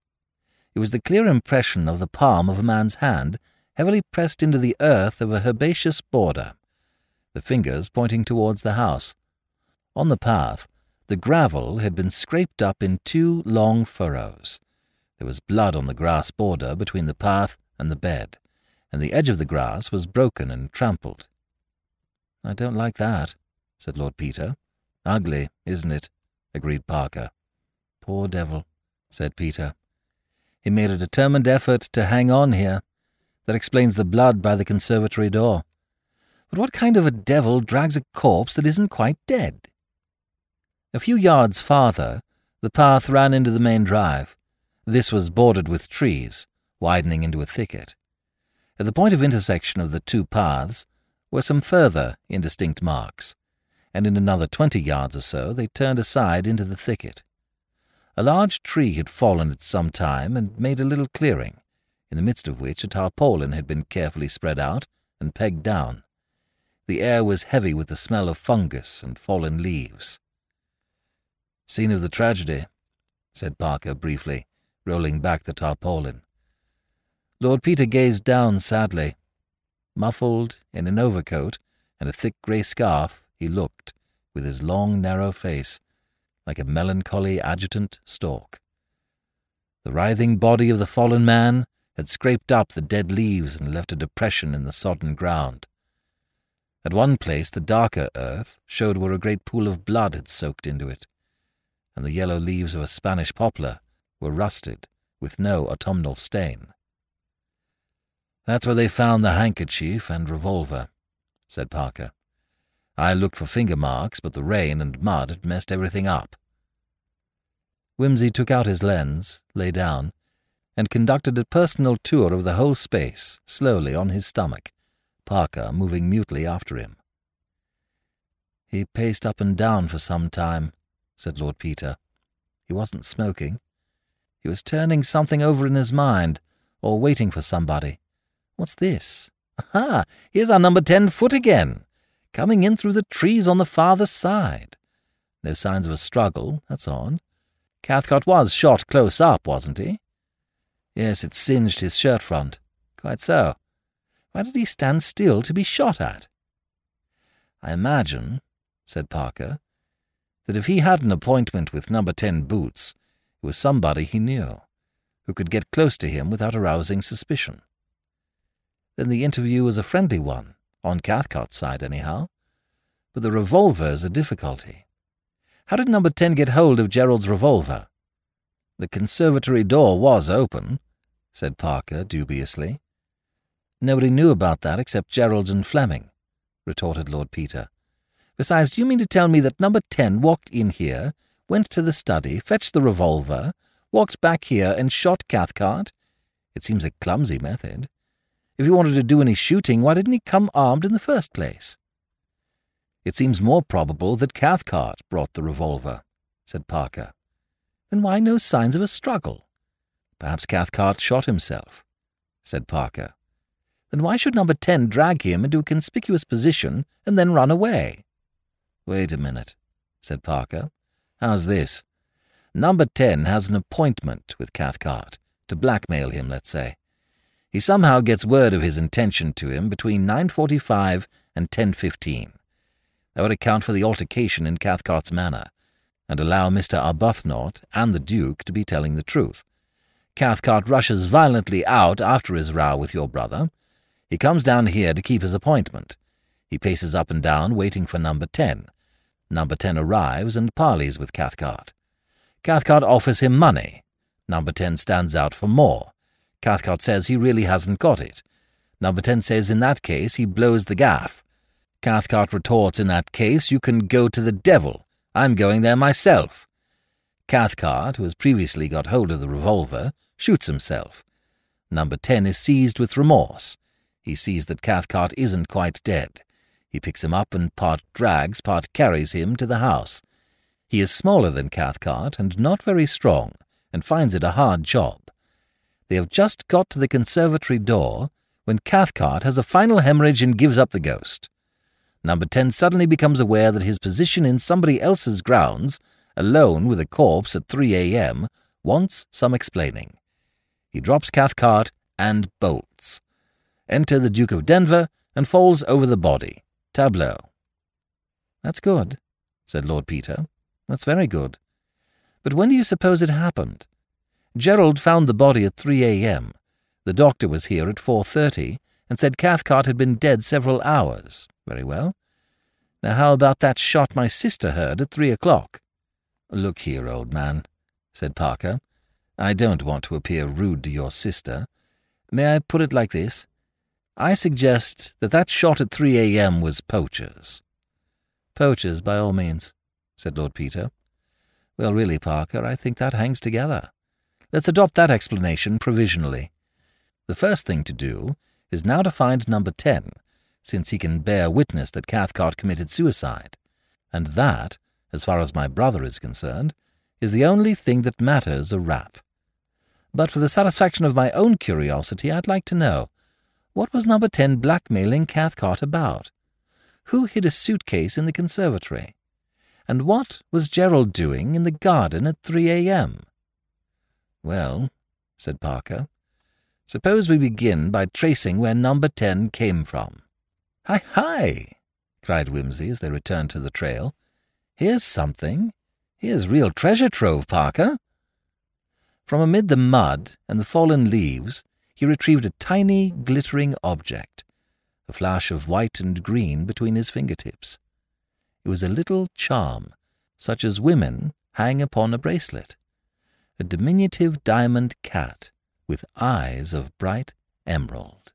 It was the clear impression of the palm of a man's hand, heavily pressed into the earth of a herbaceous border, the fingers pointing towards the house. On the path, the gravel had been scraped up in two long furrows. There was blood on the grass border between the path and the bed, and the edge of the grass was broken and trampled. I don't like that, said Lord Peter. Ugly, isn't it? Agreed Parker. Poor devil, said Peter. He made a determined effort to hang on here. That explains the blood by the conservatory door. But what kind of a devil drags a corpse that isn't quite dead? A few yards farther, the path ran into the main drive. This was bordered with trees, widening into a thicket. At the point of intersection of the two paths were some further indistinct marks, and in another twenty yards or so they turned aside into the thicket. A large tree had fallen at some time and made a little clearing, in the midst of which a tarpaulin had been carefully spread out and pegged down. The air was heavy with the smell of fungus and fallen leaves. "Scene of the tragedy," said Parker briefly, rolling back the tarpaulin. Lord Peter gazed down sadly. Muffled in an overcoat and a thick grey scarf, he looked, with his long, narrow face, like a melancholy adjutant stork. The writhing body of the fallen man had scraped up the dead leaves and left a depression in the sodden ground. At one place the darker earth showed where a great pool of blood had soaked into it, and the yellow leaves of a Spanish poplar were rusted, with no autumnal stain. "That's where they found the handkerchief and revolver," said Parker. "I looked for finger marks, but the rain and mud had messed everything up." Whimsy took out his lens, lay down, and conducted a personal tour of the whole space, slowly on his stomach, Parker moving mutely after him. "He paced up and down for some time," said Lord Peter. "He wasn't smoking. He was turning something over in his mind, or waiting for somebody. What's this? Aha! Here's our number ten foot again, coming in through the trees on the farther side. No signs of a struggle, that's odd. Cathcart was shot close up, wasn't he? Yes, it singed his shirt front. Quite so. Why did he stand still to be shot at?" "I imagine," said Parker, that if he had an appointment with number ten Boots, it was somebody he knew, who could get close to him without arousing suspicion. Then the interview was a friendly one, on Cathcart's side anyhow, but the revolver's a difficulty. How did number ten get hold of Gerald's revolver? The conservatory door was open, said Parker dubiously. Nobody knew about that except Gerald and Fleming, retorted Lord Peter. Besides, do you mean to tell me that number ten walked in here, went to the study, fetched the revolver, walked back here and shot Cathcart? It seems a clumsy method. If he wanted to do any shooting, why didn't he come armed in the first place? It seems more probable that Cathcart brought the revolver, said Parker. Then why no signs of a struggle? Perhaps Cathcart shot himself, said Parker. Then why should number ten drag him into a conspicuous position and then run away? Wait a minute, said Parker. How's this? Number ten has an appointment with Cathcart, to blackmail him, let's say. He somehow gets word of his intention to him between nine forty-five and ten fifteen. That would account for the altercation in Cathcart's manor, and allow Mister Arbuthnot and the Duke to be telling the truth. Cathcart rushes violently out after his row with your brother. He comes down here to keep his appointment. He paces up and down, waiting for number ten. Number ten arrives and parleys with Cathcart. Cathcart offers him money. Number ten stands out for more. Cathcart says he really hasn't got it. Number ten says in that case he blows the gaff. Cathcart retorts, in that case you can go to the devil. I'm going there myself. Cathcart, who has previously got hold of the revolver, shoots himself. Number ten is seized with remorse. He sees that Cathcart isn't quite dead. He picks him up and part drags, part carries him to the house. He is smaller than Cathcart and not very strong, and finds it a hard job. They have just got to the conservatory door when Cathcart has a final hemorrhage and gives up the ghost. Number ten suddenly becomes aware that his position in somebody else's grounds, alone with a corpse at three a.m., wants some explaining. He drops Cathcart and bolts. Enter the Duke of Denver and falls over the body. Tableau. That's good, said Lord Peter. That's very good. But when do you suppose it happened? Gerald found the body at three a.m. The doctor was here at four thirty and said Cathcart had been dead several hours. Very well. Now how about that shot my sister heard at three o'clock? Look here, old man, said Parker. I don't want to appear rude to your sister. May I put it like this? I suggest that that shot at three a.m. was poachers. Poachers, by all means, said Lord Peter. Well, really, Parker, I think that hangs together. Let's adopt that explanation provisionally. The first thing to do is now to find number ten, since he can bear witness that Cathcart committed suicide, and that, as far as my brother is concerned, is the only thing that matters a rap. But for the satisfaction of my own curiosity, I'd like to know, what was number ten blackmailing Cathcart about? Who hid a suitcase in the conservatory? And what was Gerald doing in the garden at three a.m.? Well, said Parker, suppose we begin by tracing where number ten came from. Hi, hi, cried Wimsey as they returned to the trail. Here's something. Here's real treasure trove, Parker. From amid the mud and the fallen leaves, he retrieved a tiny, glittering object, a flash of white and green between his fingertips. It was a little charm, such as women hang upon a bracelet, a diminutive diamond cat with eyes of bright emerald.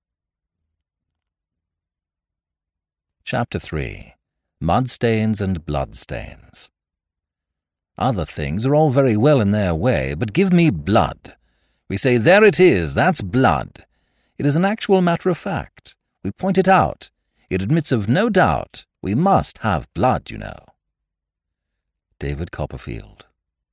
Chapter three. Mudstains and Bloodstains. Other things are all very well in their way, but give me blood. We say, there it is, that's blood. It is an actual matter of fact. We point it out. It admits of no doubt. We must have blood, you know. David Copperfield.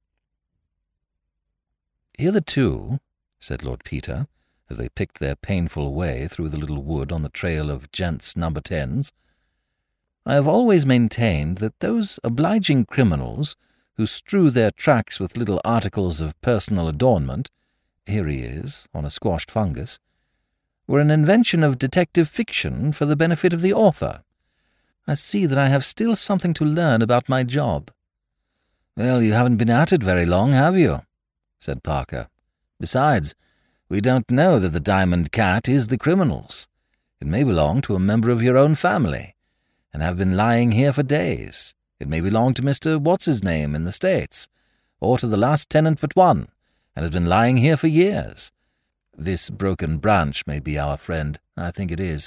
Hitherto, said Lord Peter, as they picked their painful way through the little wood on the trail of gents number tens, I have always maintained that those obliging criminals who strew their tracks with little articles of personal adornment, here he is, on a squashed fungus, were an invention of detective fiction for the benefit of the author. I see that I have still something to learn about my job. "Well, you haven't been at it very long, have you?" said Parker. "Besides, we don't know that the Diamond Cat is the criminal's. It may belong to a member of your own family, and have been lying here for days. It may belong to Mister What's-his-name in the States, or to the last tenant but one, and has been lying here for years. This broken branch may be our friend. I think it is."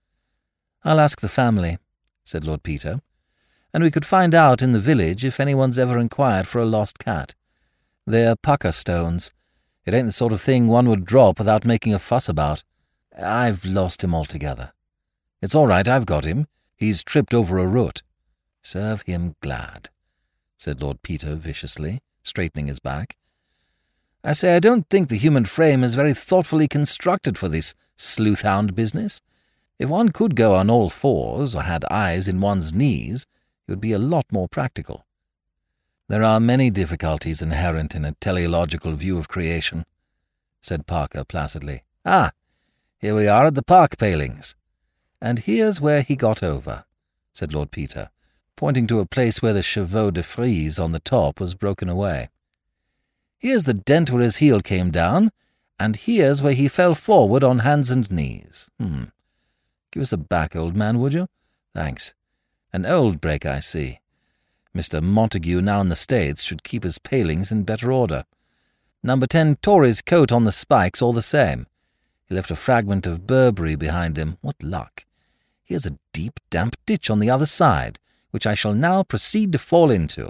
"I'll ask the family," said Lord Peter, "and we could find out in the village if anyone's ever inquired for a lost cat. They're pucker stones. It ain't the sort of thing one would drop without making a fuss about. I've lost him altogether. It's all right, I've got him. He's tripped over a root." "Serve him glad," said Lord Peter viciously, straightening his back. "I say, I don't think the human frame is very thoughtfully constructed for this sleuth-hound business. If one could go on all fours, or had eyes in one's knees, it would be a lot more practical." "There are many difficulties inherent in a teleological view of creation," said Parker placidly. "Ah, here we are at the park palings." "And here's where he got over," said Lord Peter, pointing to a place where the chevaux de frise on the top was broken away. "Here's the dent where his heel came down, and here's where he fell forward on hands and knees. Hmm. Give us a back, old man, would you? Thanks. An old break, I see. Mister Montague, now in the States, should keep his palings in better order. Number ten tore his coat on the spikes all the same. He left a fragment of Burberry behind him. What luck! Here's a deep, damp ditch on the other side, which I shall now proceed to fall into."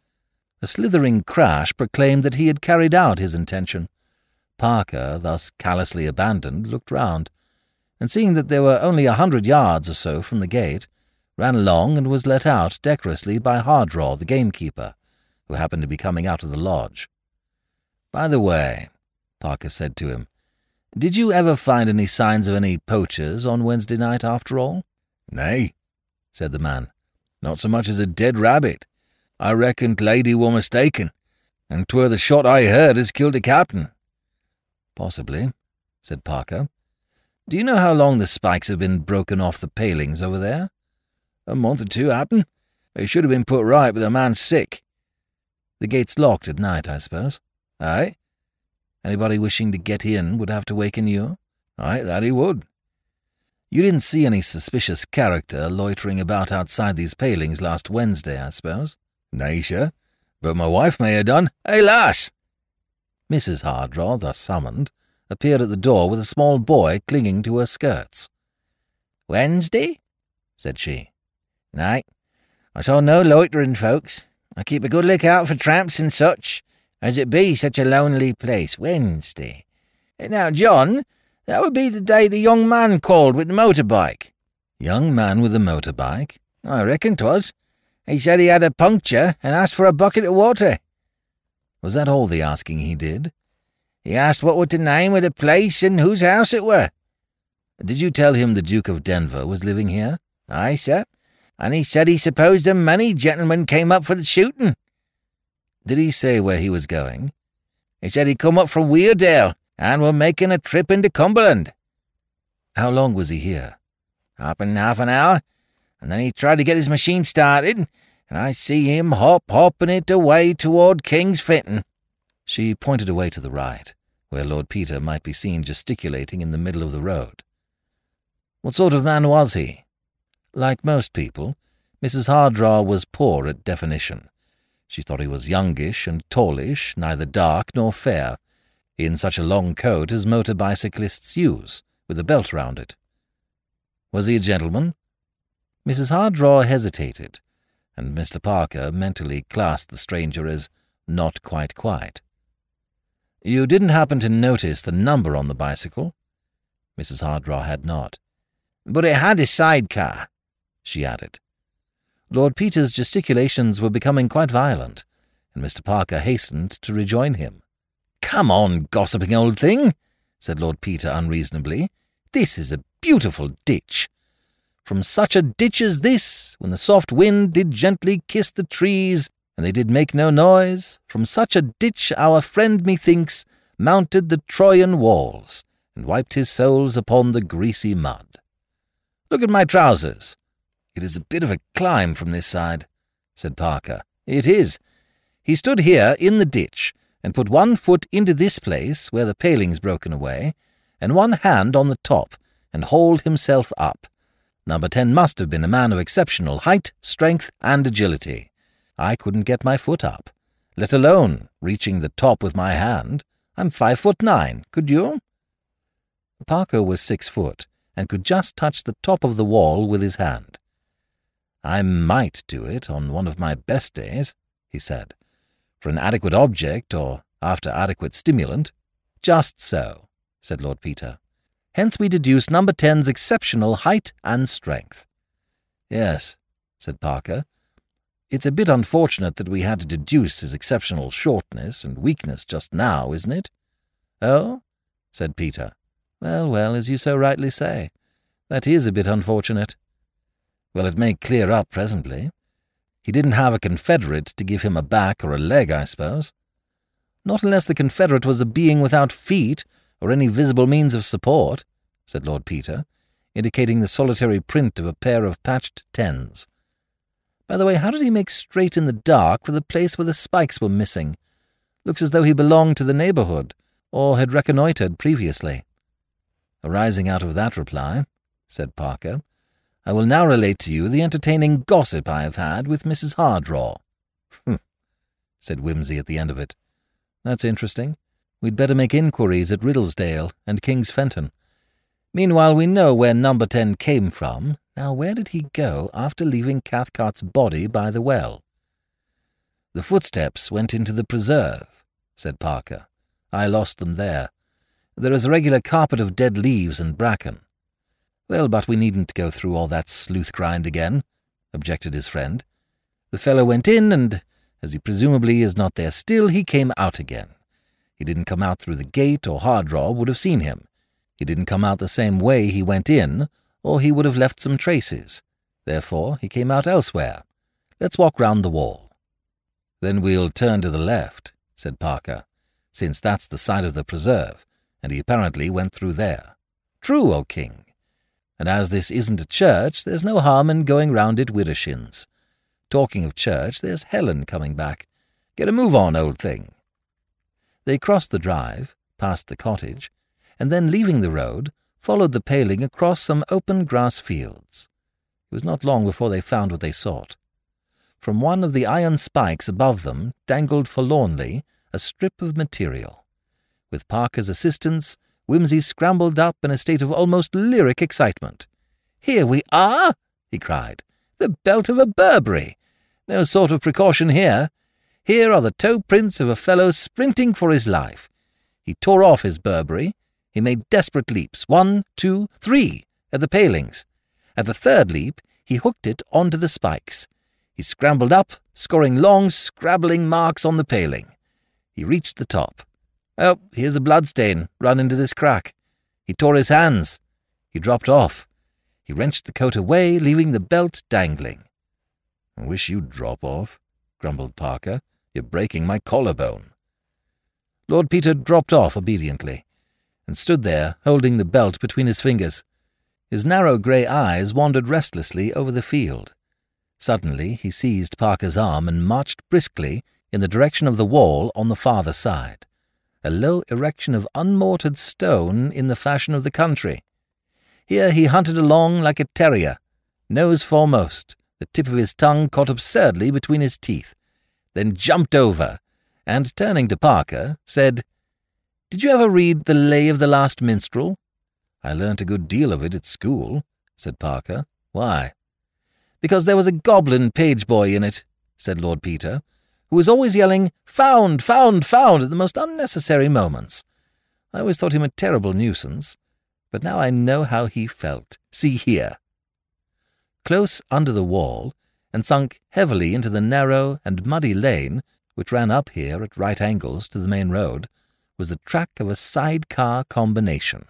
A slithering crash proclaimed that he had carried out his intention. Parker, thus callously abandoned, looked round, and seeing that there were only a hundred yards or so from the gate, ran along and was let out decorously by Hardraw, the gamekeeper, who happened to be coming out of the lodge. "By the way," Parker said to him, "did you ever find any signs of any poachers on Wednesday night after all?" "Nay," said the man, "not so much as a dead rabbit. I reckoned lady were mistaken, and 'twere the shot I heard as killed the captain." "Possibly," said Parker. "Do you know how long the spikes have been broken off the palings over there?" "A month or two, happen. They should have been put right, but the man's sick." "The gate's locked at night, I suppose?" "Aye." "Anybody wishing to get in would have to waken you?" "Aye, that he would." "You didn't see any suspicious character loitering about outside these palings last Wednesday, I suppose?" "Nay, sir, but my wife may have done. Hey, lass!" Missus Hardraw, thus summoned, appeared at the door with a small boy clinging to her skirts. "Wednesday?" said she. "Nay, I saw no loitering folks. I keep a good look-out for tramps and such, as it be such a lonely place. Wednesday. Now, John, that would be the day the young man called with the motorbike." "Young man with the motorbike?" "I reckon 'twas. He said he had a puncture and asked for a bucket of water." "Was that all the asking he did?" "He asked what was the name of the place and whose house it were." "Did you tell him the Duke of Denver was living here?" "Aye, sir, and he said he supposed a many gentlemen came up for the shooting." "Did he say where he was going?" "He said he'd come up from Weardale, and were making a trip into Cumberland." "How long was he here?" "Happen half an hour, and then he tried to get his machine started, and I see him hop-hopping it away toward King's Fitton." She pointed away to the right, where Lord Peter might be seen gesticulating in the middle of the road. "What sort of man was he?" Like most people, Missus Hardraw was poor at definition. She thought he was youngish and tallish, neither dark nor fair, in such a long coat as motor bicyclists use, with a belt round it. "Was he a gentleman?" Missus Hardraw hesitated, and Mister Parker mentally classed the stranger as not quite quite. "You didn't happen to notice the number on the bicycle?" Missus Hardraw had not. "But it had a sidecar," she added. Lord Peter's gesticulations were becoming quite violent, and Mister Parker hastened to rejoin him. "Come on, gossiping old thing," said Lord Peter unreasonably. "This is a beautiful ditch. From such a ditch as this, when the soft wind did gently kiss the trees, and they did make no noise, from such a ditch our friend, methinks, mounted the Trojan walls, and wiped his soles upon the greasy mud. Look at my trousers." "It is a bit of a climb from this side," said Parker. "It is. He stood here in the ditch and put one foot into this place where the paling's broken away, and one hand on the top, and hauled himself up. Number ten must have been a man of exceptional height, strength, and agility. I couldn't get my foot up, let alone reaching the top with my hand. I'm five foot nine, could you? Parker was six foot, and could just touch the top of the wall with his hand. I might do it on one of my best days, he said, for an adequate object or after adequate stimulant. Just so, said Lord Peter. Hence we deduce number ten's exceptional height and strength. Yes, said Parker. It's a bit unfortunate that we had to deduce his exceptional shortness and weakness just now, isn't it? Oh, said Peter. Well, well, as you so rightly say. That is a bit unfortunate. Well, it may clear up presently. He didn't have a confederate to give him a back or a leg, I suppose. Not unless the confederate was a being without feet or any visible means of support, said Lord Peter, indicating the solitary print of a pair of patched tens. By the way, how did he make straight in the dark for the place where the spikes were missing? Looks as though he belonged to the neighbourhood, or had reconnoitred previously. Arising out of that reply, said Parker, I will now relate to you the entertaining gossip I have had with Missus Hardraw. Humph, said Wimsey at the end of it. That's interesting. We'd better make inquiries at Riddlesdale and King's Fenton. Meanwhile, we know where number ten came from. Now, where did he go after leaving Cathcart's body by the well? The footsteps went into the preserve, said Parker. I lost them there. There is a regular carpet of dead leaves and bracken. Well, but we needn't go through all that sleuth grind again, objected his friend. The fellow went in, and, as he presumably is not there still, he came out again. He didn't come out through the gate, or Hardraw would have seen him. He didn't come out the same way he went in, or he would have left some traces. Therefore, he came out elsewhere. Let's walk round the wall. Then we'll turn to the left, said Parker, since that's the side of the preserve, and he apparently went through there. True, O King. And as this isn't a church, there's no harm in going round it widdershins. Talking of church, there's Helen coming back. Get a move on, old thing. They crossed the drive, past the cottage, and then, leaving the road, followed the paling across some open grass fields. It was not long before they found what they sought. From one of the iron spikes above them dangled forlornly a strip of material. With Parker's assistance, Wimsey scrambled up in a state of almost lyric excitement. "Here we are!" he cried. "The belt of a Burberry! No sort of precaution here. Here are the toe prints of a fellow sprinting for his life. He tore off his Burberry. He made desperate leaps, one, two, three, at the palings. At the third leap, he hooked it onto the spikes. He scrambled up, scoring long, scrabbling marks on the paling. He reached the top. Oh, here's a bloodstain run into this crack. He tore his hands. He dropped off. He wrenched the coat away, leaving the belt dangling. "I wish you'd drop off," grumbled Parker. "You're breaking my collarbone." Lord Peter dropped off obediently, and stood there, holding the belt between his fingers. His narrow grey eyes wandered restlessly over the field. Suddenly he seized Parker's arm and marched briskly in the direction of the wall on the farther side, a low erection of unmortared stone in the fashion of the country. Here he hunted along like a terrier, nose foremost, the tip of his tongue caught absurdly between his teeth, then jumped over, and, turning to Parker, said, "Did you ever read The Lay of the Last Minstrel?" "I learnt a good deal of it at school," said Parker. "Why?" "Because there was a goblin page-boy in it," said Lord Peter, "who was always yelling, 'Found, found, found,' at the most unnecessary moments. I always thought him a terrible nuisance, but now I know how he felt. See here." Close under the wall, and sunk heavily into the narrow and muddy lane which ran up here at right angles to the main road, was the track of a side-car combination.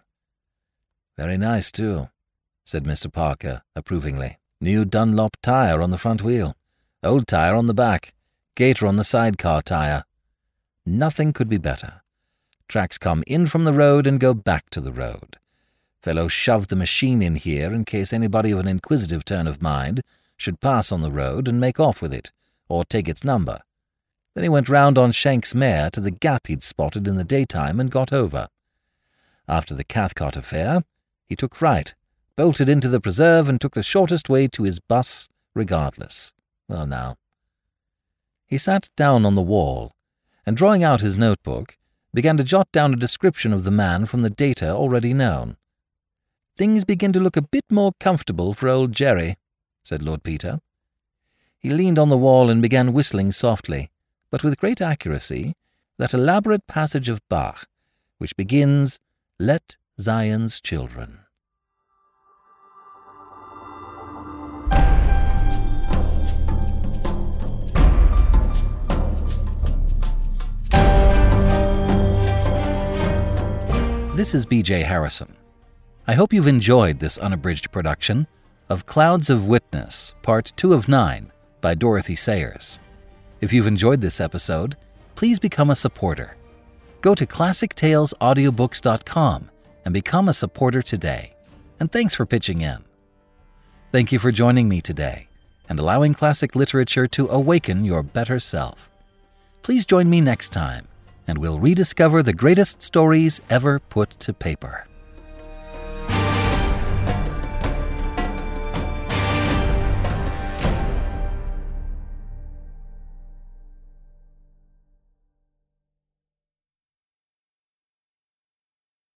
"Very nice, too," said Mister Parker approvingly. "New Dunlop tyre on the front wheel, old tyre on the back, gaiter on the sidecar tyre. Nothing could be better. Tracks come in from the road and go back to the road. Fellow shoved the machine in here in case anybody of an inquisitive turn of mind should pass on the road and make off with it, or take its number. Then he went round on Shank's mare to the gap he'd spotted in the daytime and got over. After the Cathcart affair, he took right, bolted into the preserve and took the shortest way to his bus regardless. Well now. He sat down on the wall and, drawing out his notebook, began to jot down a description of the man from the data already known. "Things begin to look a bit more comfortable for old Jerry," said Lord Peter. He leaned on the wall and began whistling softly, but with great accuracy, that elaborate passage of Bach, which begins, "Let Zion's children." This is B J Harrison. I hope you've enjoyed this unabridged production of Clouds of Witness, Part two of nine, by Dorothy Sayers. If you've enjoyed this episode, please become a supporter. Go to classic tales audiobooks dot com and become a supporter today. And thanks for pitching in. Thank you for joining me today and allowing classic literature to awaken your better self. Please join me next time, and we'll rediscover the greatest stories ever put to paper.